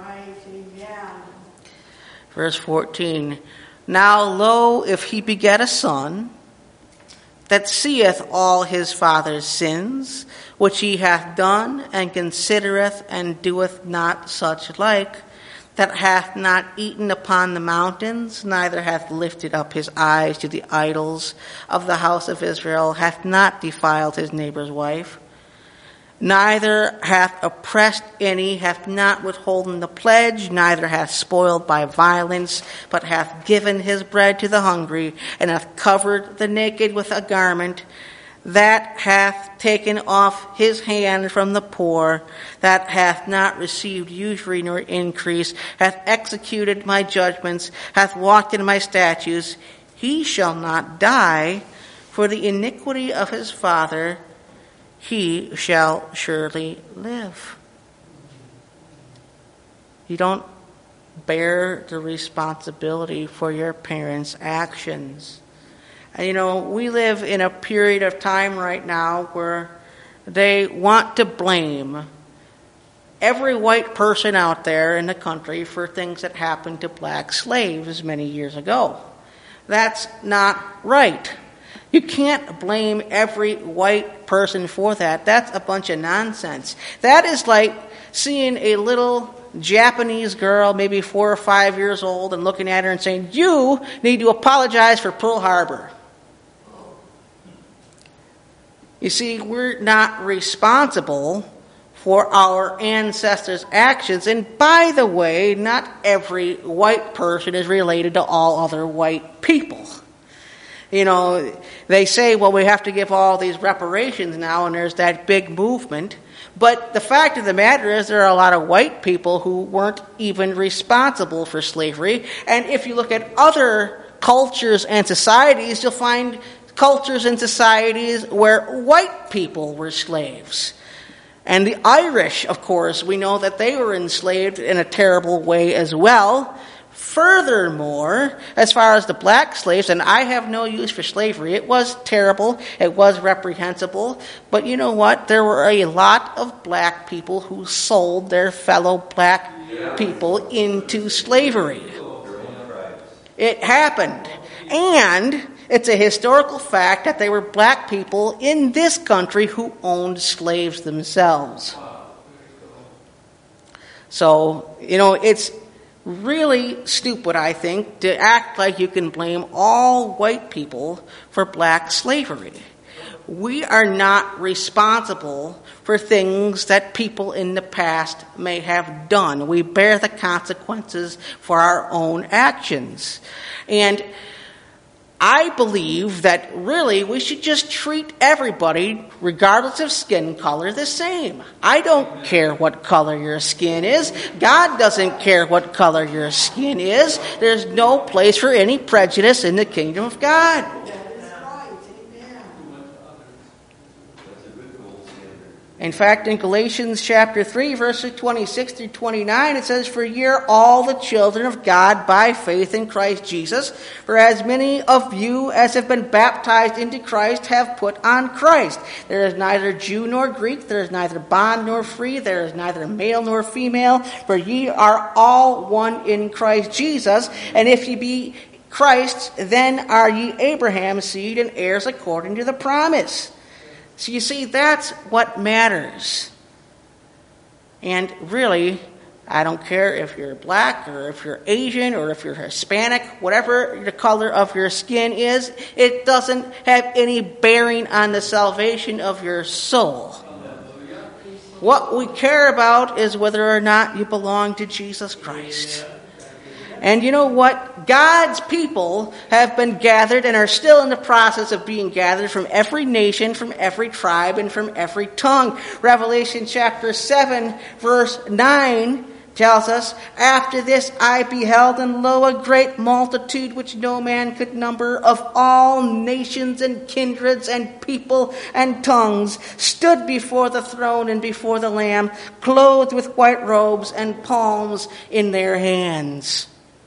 Verse 14, now lo, if he beget a son, that seeth all his father's sins, which he hath done, and considereth and doeth not such like, that hath not eaten upon the mountains, neither hath lifted up his eyes to the idols of the house of Israel, hath not defiled his neighbor's wife, neither hath oppressed any, hath not withholden the pledge, neither hath spoiled by violence, but hath given his bread to the hungry, and hath covered the naked with a garment, that hath taken off his hand from the poor, that hath not received usury nor increase, hath executed my judgments, hath walked in my statutes, he shall not die, for the iniquity of his father he shall surely live. You don't bear the responsibility for your parents' actions. And you know, we live in a period of time right now where they want to blame every white person out there in the country for things that happened to black slaves many years ago. That's not right. You can't blame every white person for that. That's a bunch of nonsense. That is like seeing a little Japanese girl, maybe 4 or 5 years old, and looking at her and saying, "You need to apologize for Pearl Harbor." You see, we're not responsible for our ancestors' actions. And by the way, not every white person is related to all other white people. You know, they say, well, we have to give all these reparations now, and there's that big movement. But the fact of the matter is there are a lot of white people who weren't even responsible for slavery. And if you look at other cultures and societies, you'll find cultures and societies where white people were slaves. And the Irish, of course, we know that they were enslaved in a terrible way as well. Furthermore, as far as the black slaves, and I have no use for slavery, it was terrible, it was reprehensible, but you know what? There were a lot of black people who sold their fellow black people into slavery. It happened. And it's a historical fact that they were black people in this country who owned slaves themselves. So, you know, it's really stupid, I think, to act like you can blame all white people for black slavery. We are not responsible for things that people in the past may have done. We bear the consequences for our own actions. And I believe that really we should just treat everybody, regardless of skin color, the same. I don't care what color your skin is. God doesn't care what color your skin is. There's no place for any prejudice in the kingdom of God. In fact, in Galatians chapter 3, verses 26 through 29, it says, "For ye are all the children of God by faith in Christ Jesus. For as many of you as have been baptized into Christ have put on Christ. There is neither Jew nor Greek, there is neither bond nor free, there is neither male nor female, for ye are all one in Christ Jesus. And if ye be Christ's, then are ye Abraham's seed and heirs according to the promise." So you see, that's what matters. And really, I don't care if you're black or if you're Asian or if you're Hispanic, whatever the color of your skin is, it doesn't have any bearing on the salvation of your soul. What we care about is whether or not you belong to Jesus Christ. And you know what? God's people have been gathered and are still in the process of being gathered from every nation, from every tribe, and from every tongue. Revelation chapter 7, verse 9 tells us, "After this I beheld, and lo, a great multitude which no man could number, of all nations and kindreds and people and tongues, stood before the throne and before the Lamb, clothed with white robes and palms in their hands."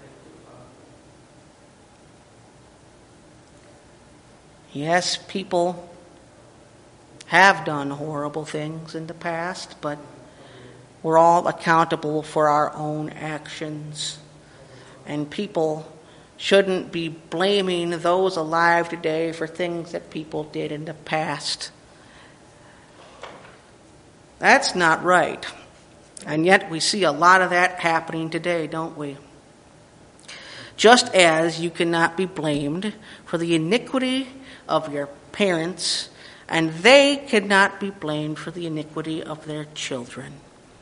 Yes, people have done horrible things in the past, but we're all accountable for our own actions. And people shouldn't be blaming those alive today for things that people did in the past. That's not right. And yet we see a lot of that happening today, don't we? Just as you cannot be blamed for the iniquity of your parents, and they cannot be blamed for the iniquity of their children.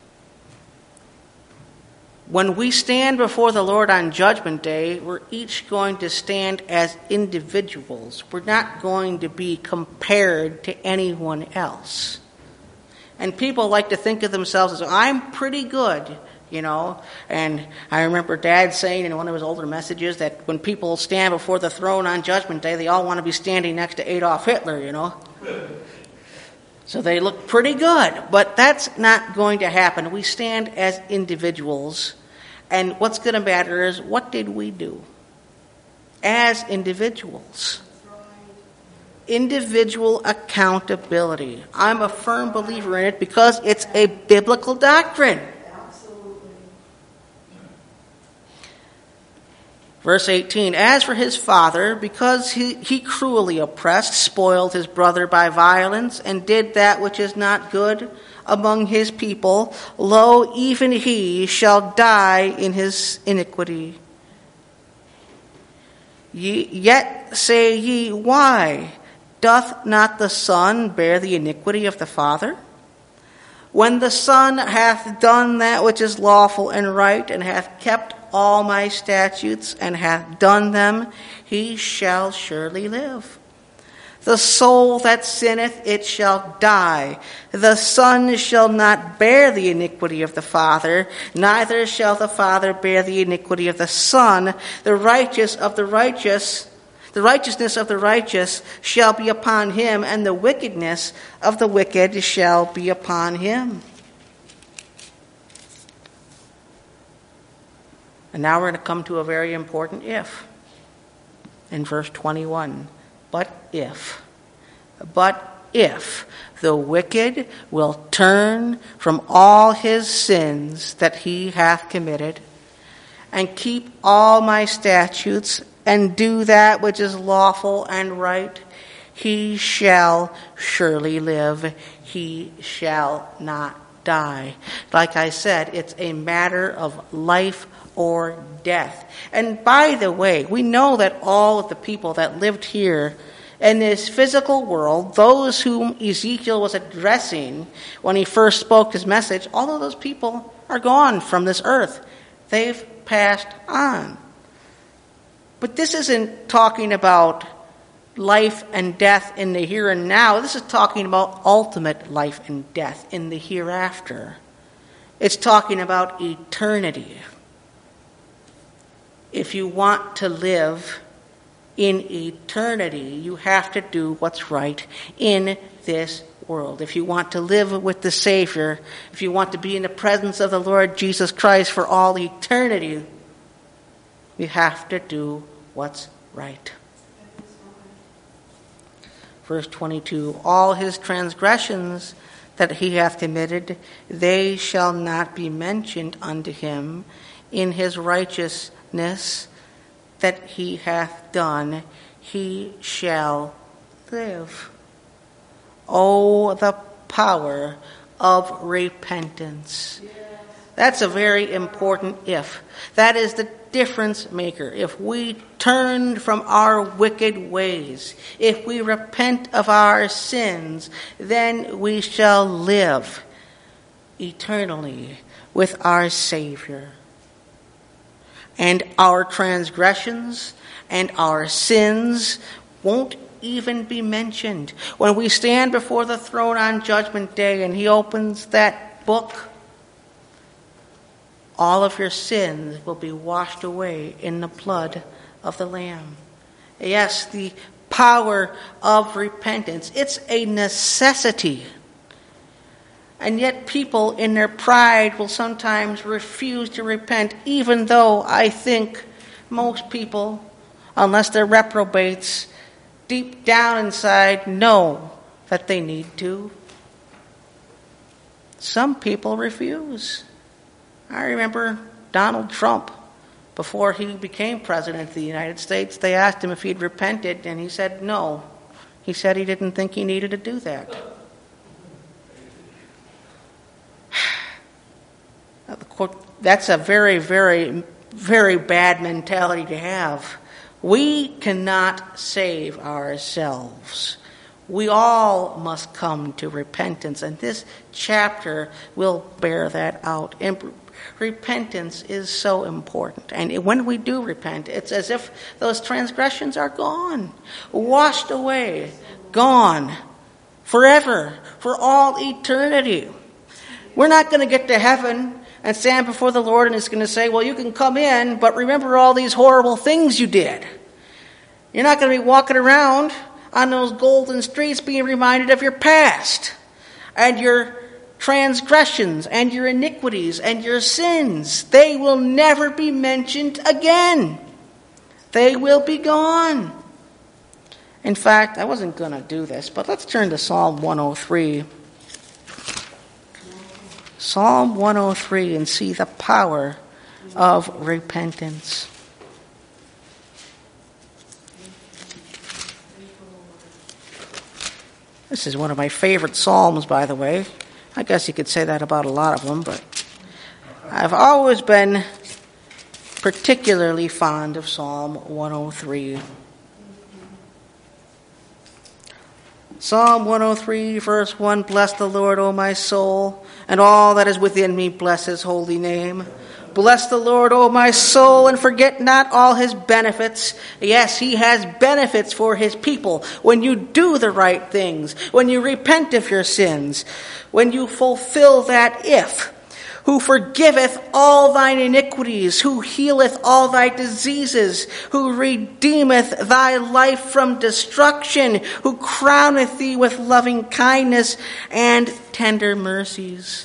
When we stand before the Lord on Judgment Day, we're each going to stand as individuals. We're not going to be compared to anyone else. And people like to think of themselves as, I'm pretty good, you know. And I remember Dad saying in one of his older messages that when people stand before the throne on Judgment Day, they all want to be standing next to Adolf Hitler, you know. So they look pretty good. But that's not going to happen. We stand as individuals. And what's going to matter is, what did we do as individuals? individual accountability. I'm a firm believer in it because it's a biblical doctrine. Verse 18, as for his father, because he cruelly oppressed, spoiled his brother by violence, and did that which is not good among his people, lo, even he shall die in his iniquity. Yet say ye, why? Doth not the Son bear the iniquity of the Father? When the Son hath done that which is lawful and right, and hath kept all my statutes, and hath done them, he shall surely live. The soul that sinneth, it shall die. The Son shall not bear the iniquity of the Father, neither shall the Father bear the iniquity of the Son. The righteousness of the righteous shall be upon him, and the wickedness of the wicked shall be upon him. And now we're going to come to a very important if. In verse 21. But if the wicked will turn from all his sins that he hath committed, and keep all my statutes, and do that which is lawful and right, he shall surely live. He shall not die. Like I said, it's a matter of life or death. And by the way, we know that all of the people that lived here in this physical world, those whom Ezekiel was addressing when he first spoke his message, all of those people are gone from this earth. They've passed on. But this isn't talking about life and death in the here and now. This is talking about ultimate life and death in the hereafter. It's talking about eternity. If you want to live in eternity, you have to do what's right in this world. If you want to live with the Savior, if you want to be in the presence of the Lord Jesus Christ for all eternity, you have to do what's right. Verse 22, all his transgressions that he hath committed, they shall not be mentioned unto him. In his righteousness that he hath done, he shall live. Oh, the power of repentance. That's a very important if. That is the difference maker. If we turn from our wicked ways, if we repent of our sins, then we shall live eternally with our Savior. And our transgressions and our sins won't even be mentioned. When we stand before the throne on Judgment Day and he opens that book, all of your sins will be washed away in the blood of the Lamb. Yes, the power of repentance. It's a necessity. And yet people in their pride will sometimes refuse to repent, even though I think most people, unless they're reprobates, deep down inside know that they need to. Some people refuse. I remember Donald Trump, before he became president of the United States, they asked him if he'd repented, and he said no. He said he didn't think he needed to do that. That's a very, very, very bad mentality to have. We cannot save ourselves. We all must come to repentance, and this chapter will bear that out. And repentance is so important. And when we do repent, it's as if those transgressions are gone, washed away, gone, forever, for all eternity. We're not going to get to heaven and stand before the Lord and it's going to say, well, you can come in, but remember all these horrible things you did. You're not going to be walking around on those golden streets being reminded of your past and your transgressions and your iniquities and your sins. They will never be mentioned again. They will be gone. In fact, I wasn't going to do this, but let's turn to Psalm 103. Psalm 103 and see the power of repentance. This is one of my favorite psalms, by the way. I guess you could say that about a lot of them, but I've always been particularly fond of Psalm 103. Psalm 103, verse 1, Bless the Lord, O my soul, and all that is within me, bless his holy name. Bless the Lord, O my soul, and forget not all his benefits. Yes, he has benefits for his people. When you do the right things, when you repent of your sins, when you fulfill that if, who forgiveth all thine iniquities, who healeth all thy diseases, who redeemeth thy life from destruction, who crowneth thee with loving kindness and tender mercies,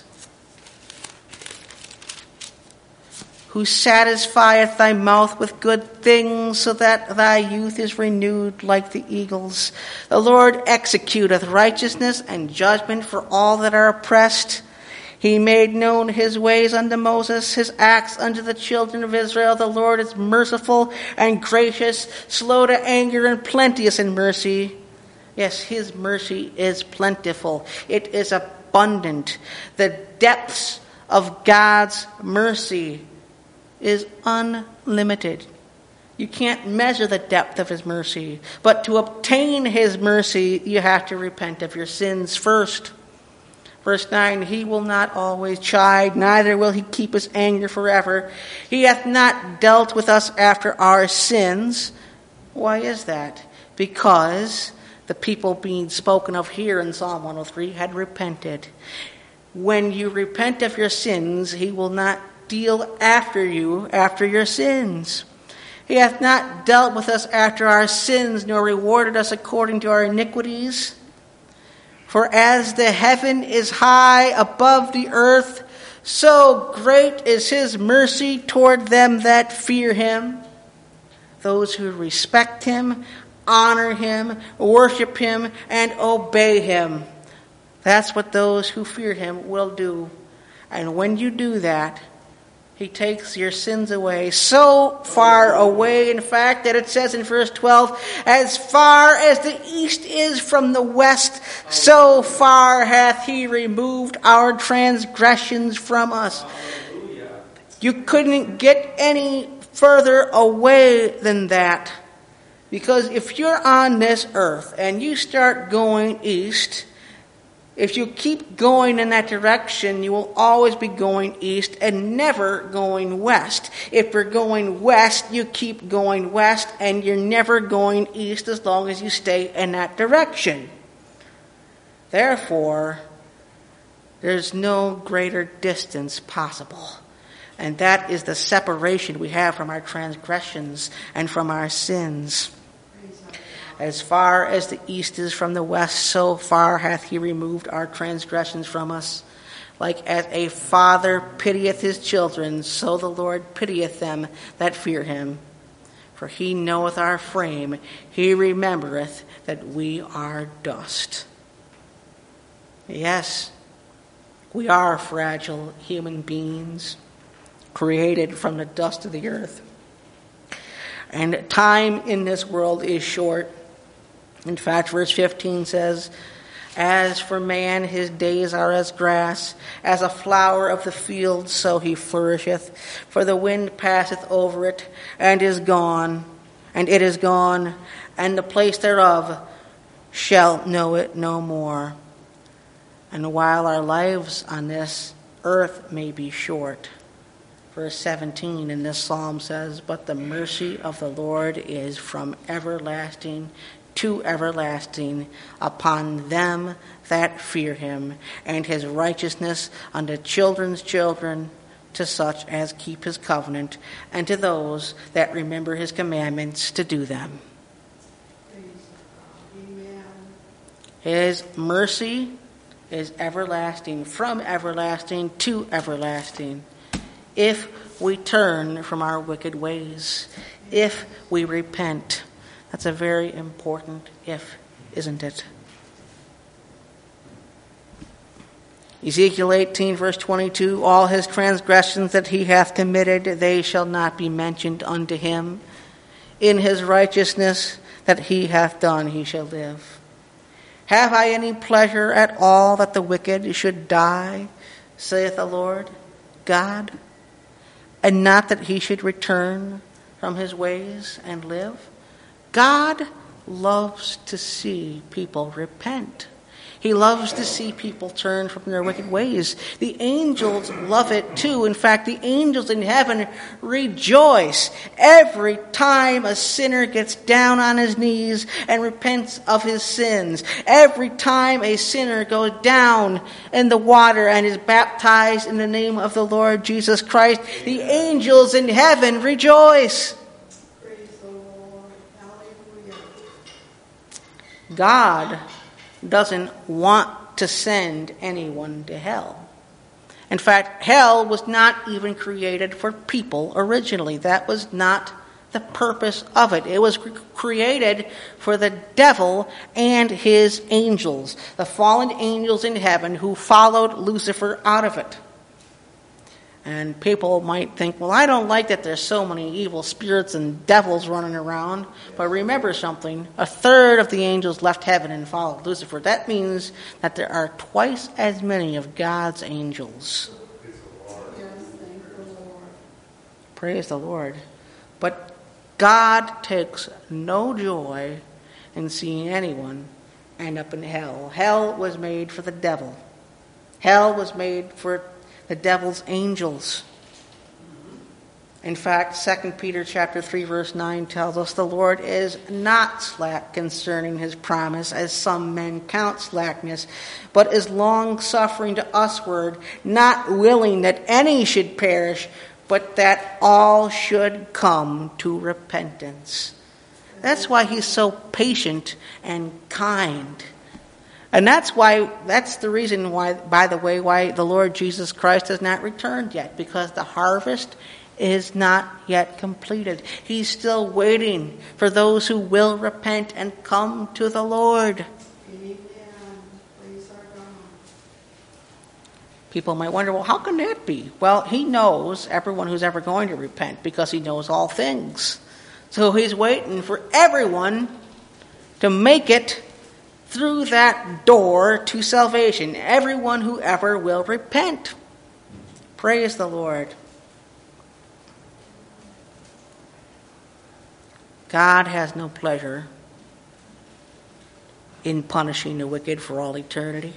who satisfieth thy mouth with good things, so that thy youth is renewed like the eagles. The Lord executeth righteousness and judgment for all that are oppressed. He made known his ways unto Moses, his acts unto the children of Israel. The Lord is merciful and gracious, slow to anger and plenteous in mercy. Yes, his mercy is plentiful. It is abundant. The depths of God's mercy is unlimited. You can't measure the depth of his mercy. But to obtain his mercy, you have to repent of your sins first. Verse 9, he will not always chide, neither will he keep his anger forever. He hath not dealt with us after our sins. Why is that? Because the people being spoken of here in Psalm 103 had repented. When you repent of your sins, he will not deal after you after your sins. He hath not dealt with us after our sins, nor rewarded us according to our iniquities. For as the heaven is high above the earth, so great is his mercy toward them that fear him. Those who respect him, honor him, worship him, and obey him. That's what those who fear him will do. And when you do that, he takes your sins away, so far away, in fact, that it says in verse 12, as far as the east is from the west, so far hath he removed our transgressions from us. You couldn't get any further away than that. Because if you're on this earth and you start going east, if you keep going in that direction, you will always be going east and never going west. If you're going west, you keep going west, and you're never going east as long as you stay in that direction. Therefore, there's no greater distance possible. And that is the separation we have from our transgressions and from our sins. As far as the east is from the west, so far hath he removed our transgressions from us. Like as a father pitieth his children, so the Lord pitieth them that fear him. For he knoweth our frame, he remembereth that we are dust. Yes, we are fragile human beings, created from the dust of the earth. And time in this world is short. In fact, verse 15 says, as for man, his days are as grass, as a flower of the field, so he flourisheth. For the wind passeth over it, and is gone, and it is gone, and the place thereof shall know it no more. And while our lives on this earth may be short, verse 17 in this psalm says, but the mercy of the Lord is from everlasting to everlasting upon them that fear him, and his righteousness unto children's children, to such as keep his covenant, and to those that remember his commandments to do them. Amen. His mercy is everlasting, from everlasting to everlasting, if we turn from our wicked ways, if we repent. That's a very important if, isn't it? Ezekiel 18, verse 22, all his transgressions that he hath committed, they shall not be mentioned unto him. In his righteousness that he hath done, he shall live. Have I any pleasure at all that the wicked should die, saith the Lord God, and not that he should return from his ways and live? God loves to see people repent. He loves to see people turn from their wicked ways. The angels love it too. In fact, the angels in heaven rejoice every time a sinner gets down on his knees and repents of his sins. Every time a sinner goes down in the water and is baptized in the name of the Lord Jesus Christ, the angels in heaven rejoice. Praise the Lord. Hallelujah. God doesn't want to send anyone to hell. In fact, hell was not even created for people originally. That was not the purpose of it. It was created for the devil and his angels, the fallen angels in heaven who followed Lucifer out of it. And people might think, well, I don't like that there's so many evil spirits and devils running around. But remember something, 1/3 of the angels left heaven and followed Lucifer. That means that there are twice as many of God's angels. Yes, thank the Lord. Praise the Lord. But God takes no joy in seeing anyone end up in hell. Hell was made for the devil. Hell was made for the devil's angels. In fact, 2 Peter chapter 3, verse 9 tells us the Lord is not slack concerning his promise, as some men count slackness, but is long-suffering to usward, not willing that any should perish, but that all should come to repentance. That's why he's so patient and kind. And that's the reason why, by the way, why the Lord Jesus Christ has not returned yet, because the harvest is not yet completed. He's still waiting for those who will repent and come to the Lord. Amen. Praise our God. People might wonder, well, how can that be? Well, he knows everyone who's ever going to repent because he knows all things. So he's waiting for everyone to make it through that door to salvation. Everyone who ever will repent. Praise the Lord. God has no pleasure in punishing the wicked for all eternity.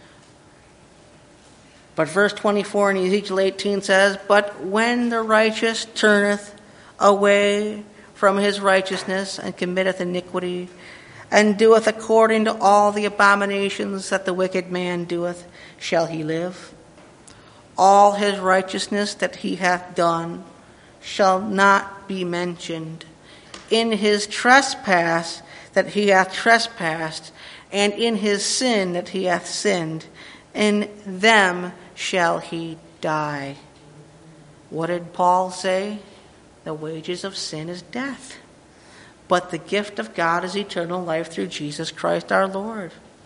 But verse 24 in Ezekiel 18 says, but when the righteous turneth away from his righteousness and committeth iniquity, and doeth according to all the abominations that the wicked man doeth, shall he live? All his righteousness that he hath done shall not be mentioned. In his trespass that he hath trespassed, and in his sin that he hath sinned, in them shall he die. What did Paul say? The wages of sin is death. But the gift of God is eternal life through Jesus Christ our Lord.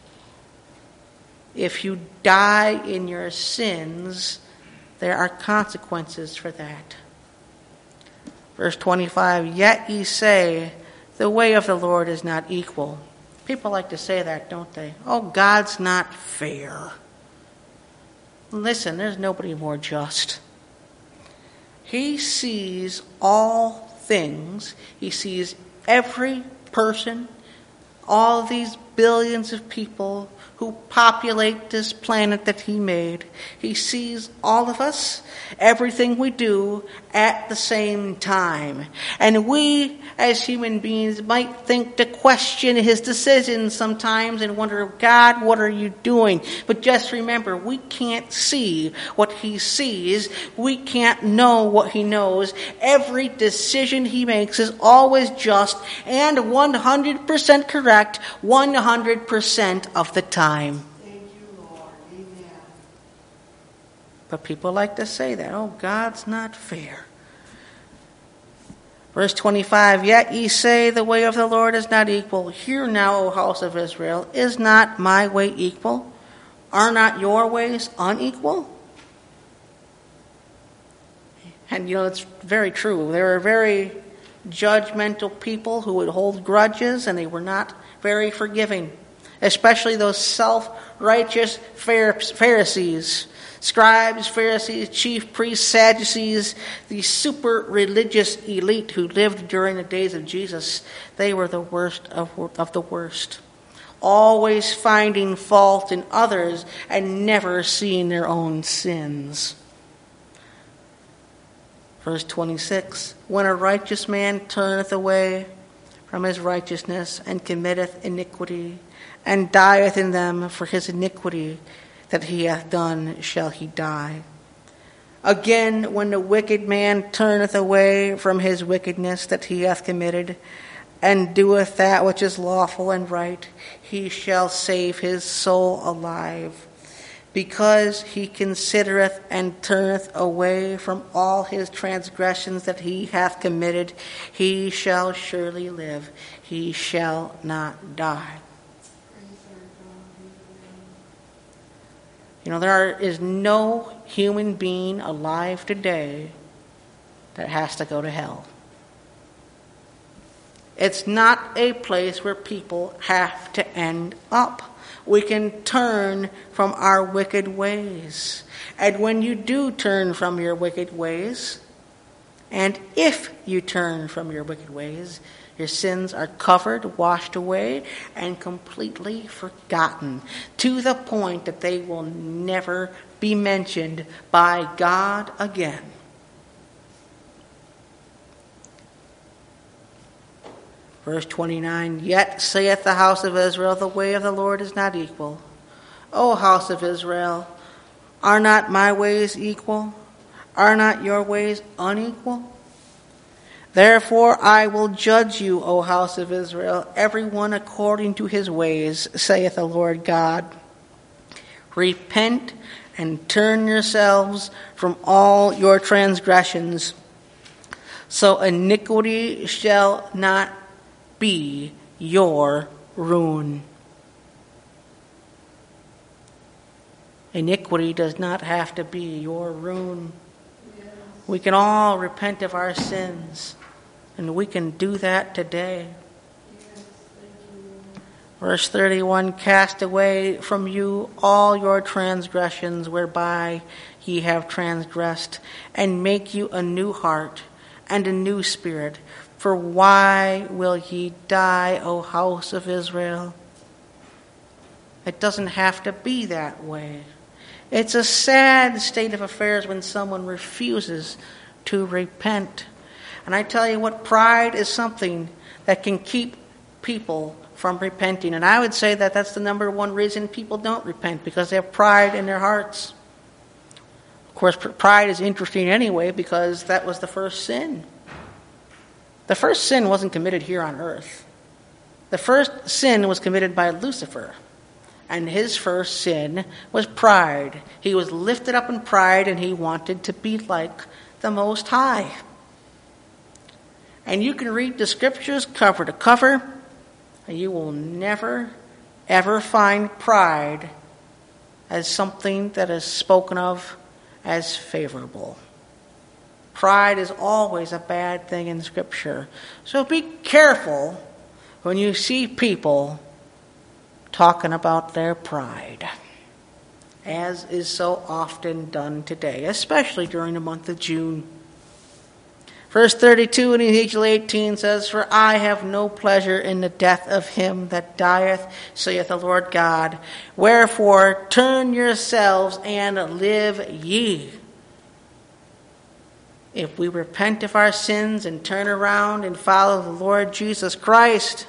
If you die in your sins, there are consequences for that. Verse 25, yet ye say, the way of the Lord is not equal. People like to say that, don't they? Oh, God's not fair. Listen, there's nobody more just. He sees all things. He sees every person, all these billions of people who populate this planet that he made. He sees all of us, everything we do, at the same time. And we, as human beings, might think to question his decisions sometimes and wonder, God, what are you doing? But just remember, we can't see what he sees. We can't know what he knows. Every decision he makes is always just and 100% correct 100% of the time. Thank you, Lord. Amen. But people like to say that, oh, God's not fair. Verse 25, yet ye say the way of the Lord is not equal. Hear now, O house of Israel, is not my way equal? Are not your ways unequal? And it's very true. There are very judgmental people who would hold grudges, and they were not very forgiving, especially those self-righteous Pharisees. Scribes, Pharisees, chief priests, Sadducees, the super religious elite who lived during the days of Jesus, they were the worst of the worst. Always finding fault in others and never seeing their own sins. Verse 26, when a righteous man turneth away from his righteousness and committeth iniquity, and dieth in them for his iniquity that he hath done, shall he die. Again, when the wicked man turneth away from his wickedness that he hath committed, and doeth that which is lawful and right, he shall save his soul alive. Because he considereth and turneth away from all his transgressions that he hath committed, he shall surely live, he shall not die. There is no human being alive today that has to go to hell. It's not a place where people have to end up. We can turn from our wicked ways. And when you do turn from your wicked ways, and if you turn from your wicked ways, your sins are covered, washed away, and completely forgotten, to the point that they will never be mentioned by God again. Verse 29, yet saith the house of Israel, the way of the Lord is not equal. O house of Israel, are not my ways equal? Are not your ways unequal? Therefore I will judge you, O house of Israel, every one according to his ways, saith the Lord God. Repent and turn yourselves from all your transgressions, so iniquity shall not be your ruin. Iniquity does not have to be your ruin. Yes. We can all repent of our sins, and we can do that today. Yes, verse 31, cast away from you all your transgressions whereby ye have transgressed, and make you a new heart and a new spirit. For why will ye die, O house of Israel? It doesn't have to be that way. It's a sad state of affairs when someone refuses to repent. And I tell you what, pride is something that can keep people from repenting. And I would say that that's the number one reason people don't repent, because they have pride in their hearts. Of course, pride is interesting anyway, because that was the first sin. The first sin wasn't committed here on earth. The first sin was committed by Lucifer. And his first sin was pride. He was lifted up in pride, and he wanted to be like the Most High. And you can read the scriptures cover to cover, and you will never, ever find pride as something that is spoken of as favorable. Pride is always a bad thing in Scripture. So be careful when you see people talking about their pride, as is so often done today, especially during the month of June. Verse 32 in Ezekiel 18 says, for I have no pleasure in the death of him that dieth, saith the Lord God. Wherefore turn yourselves and live ye. If we repent of our sins and turn around and follow the Lord Jesus Christ,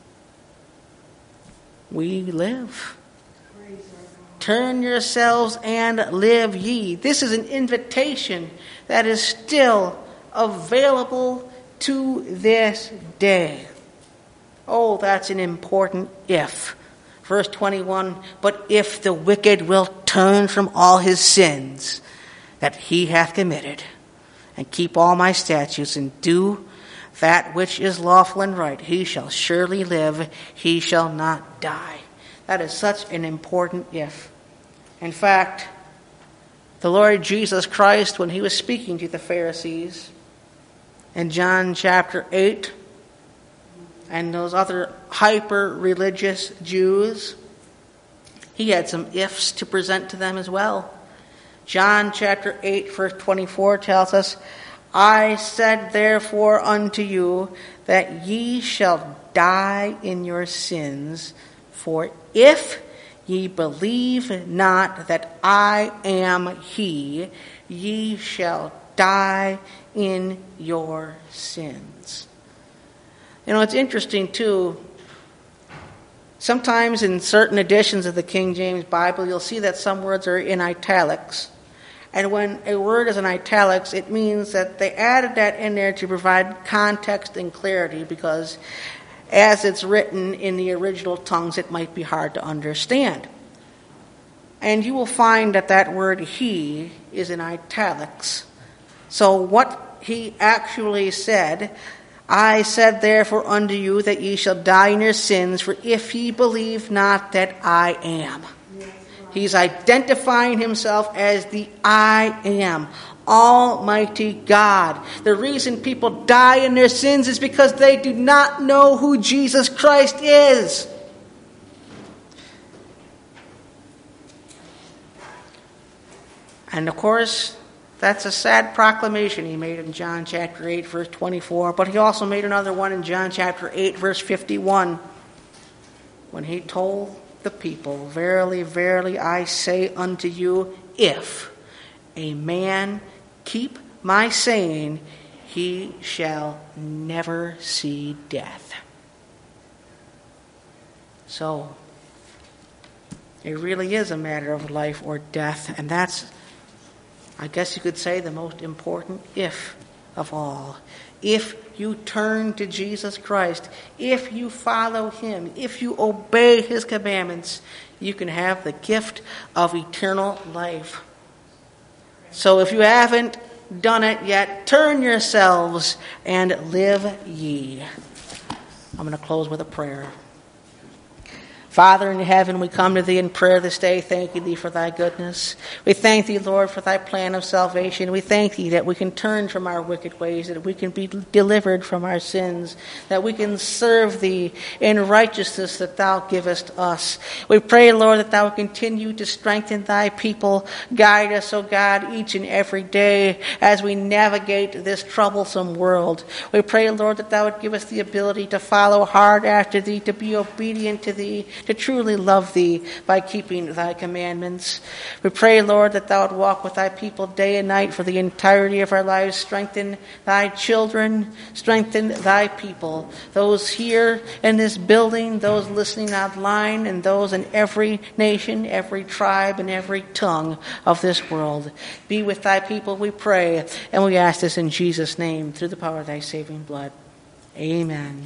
we live. Turn yourselves and live ye. This is an invitation that is still available to this day. Oh, that's an important if. Verse 21, but if the wicked will turn from all his sins that he hath committed, and keep all my statutes, and do that which is lawful and right. He shall surely live, he shall not die. That is such an important if. In fact, the Lord Jesus Christ, when he was speaking to the Pharisees in John chapter 8, and those other hyper-religious Jews, he had some ifs to present to them as well. John chapter 8, verse 24 tells us, I said therefore unto you that ye shall die in your sins, for if ye believe not that I am he, ye shall die in your sins. You know, it's interesting too. Sometimes in certain editions of the King James Bible, you'll see that some words are in italics. And when a word is in italics, it means that they added that in there to provide context and clarity, because as it's written in the original tongues, it might be hard to understand. And you will find that that word he is in italics. So what he actually said, I said therefore unto you that ye shall die in your sins, for if ye believe not that I am. He's identifying himself as the I am, Almighty God. The reason people die in their sins is because they do not know who Jesus Christ is. And of course, that's a sad proclamation he made in John chapter 8, verse 24. But he also made another one in John chapter 8, verse 51, when he told the people, verily, verily, I say unto you, if a man keep my saying, he shall never see death. So, it really is a matter of life or death, and that's, I guess you could say, the most important if of all. If you turn to Jesus Christ, if you follow him, if you obey his commandments, you can have the gift of eternal life. So if you haven't done it yet, turn yourselves and live ye. I'm going to close with a prayer. Father in heaven, we come to thee in prayer this day, thanking thee for thy goodness. We thank thee, Lord, for thy plan of salvation. We thank thee that we can turn from our wicked ways, that we can be delivered from our sins, that we can serve thee in righteousness that thou givest us. We pray, Lord, that thou would continue to strengthen thy people. Guide us, O God, each and every day as we navigate this troublesome world. We pray, Lord, that thou would give us the ability to follow hard after thee, to be obedient to thee, to truly love thee by keeping thy commandments. We pray, Lord, that thou would walk with thy people day and night for the entirety of our lives. Strengthen thy children, strengthen thy people, those here in this building, those listening online, and those in every nation, every tribe, and every tongue of this world. Be with thy people, we pray, and we ask this in Jesus' name, through the power of thy saving blood. Amen.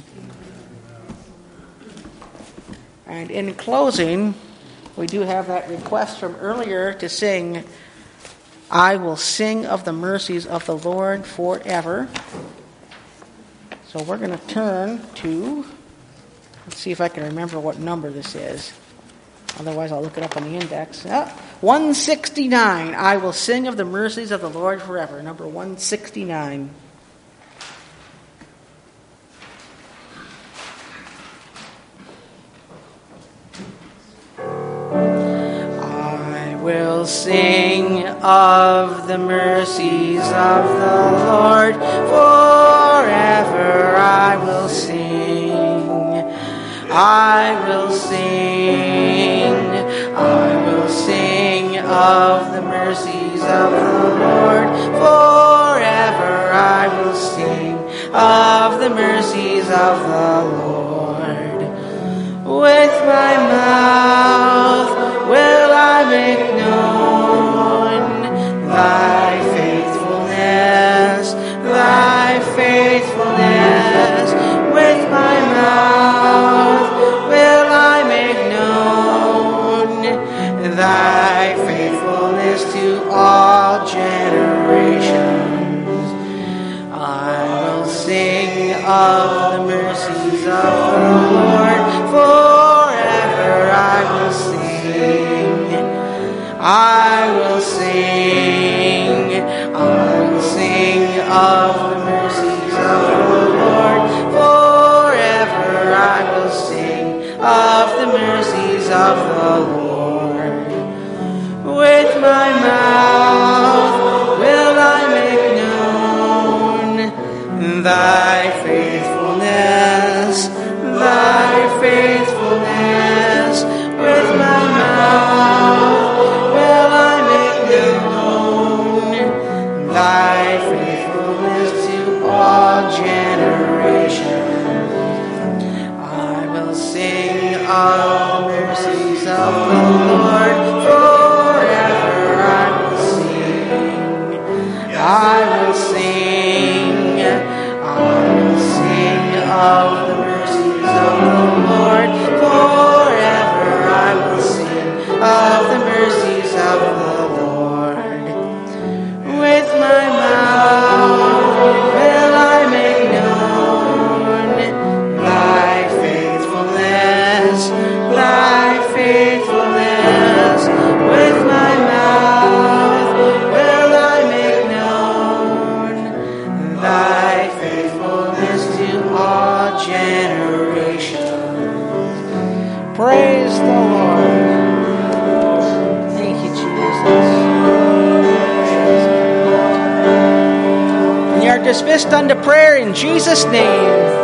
And in closing, we do have that request from earlier to sing, I will sing of the mercies of the Lord forever. So we're going to turn to, let's see if I can remember what number this is. Otherwise, I'll look it up on the index. 169, I will sing of the mercies of the Lord forever. Number 169. Will sing of the mercies of the Lord forever. I will sing. I will sing. I will sing of the mercies of the Lord forever. I will sing of the mercies of the Lord. With my mouth will I make known thy faithfulness, thy faithfulness. With my mouth will I make known thy faithfulness to all generations. I will sing of the mercies of the Lord. Forever I will sing. I will sing. I will sing of the mercies of the Lord. Forever I will sing of the mercies of the Lord. With my mouth will I make known thy faithfulness, thy faithfulness. With my mouth will I make known thy faithfulness to all generations. I will sing of the mercies of the Lord. Forever I will sing. I will sing. I will sing of the mercies of the Lord. Forever I will sing of the mercies of the Lord. With my mouth will I make known thy faithfulness, thy faithfulness. With my mouth will I make known thy faithfulness to all generations. Praise the Lord. Thank you, Jesus. And you are dismissed unto prayer in Jesus' name.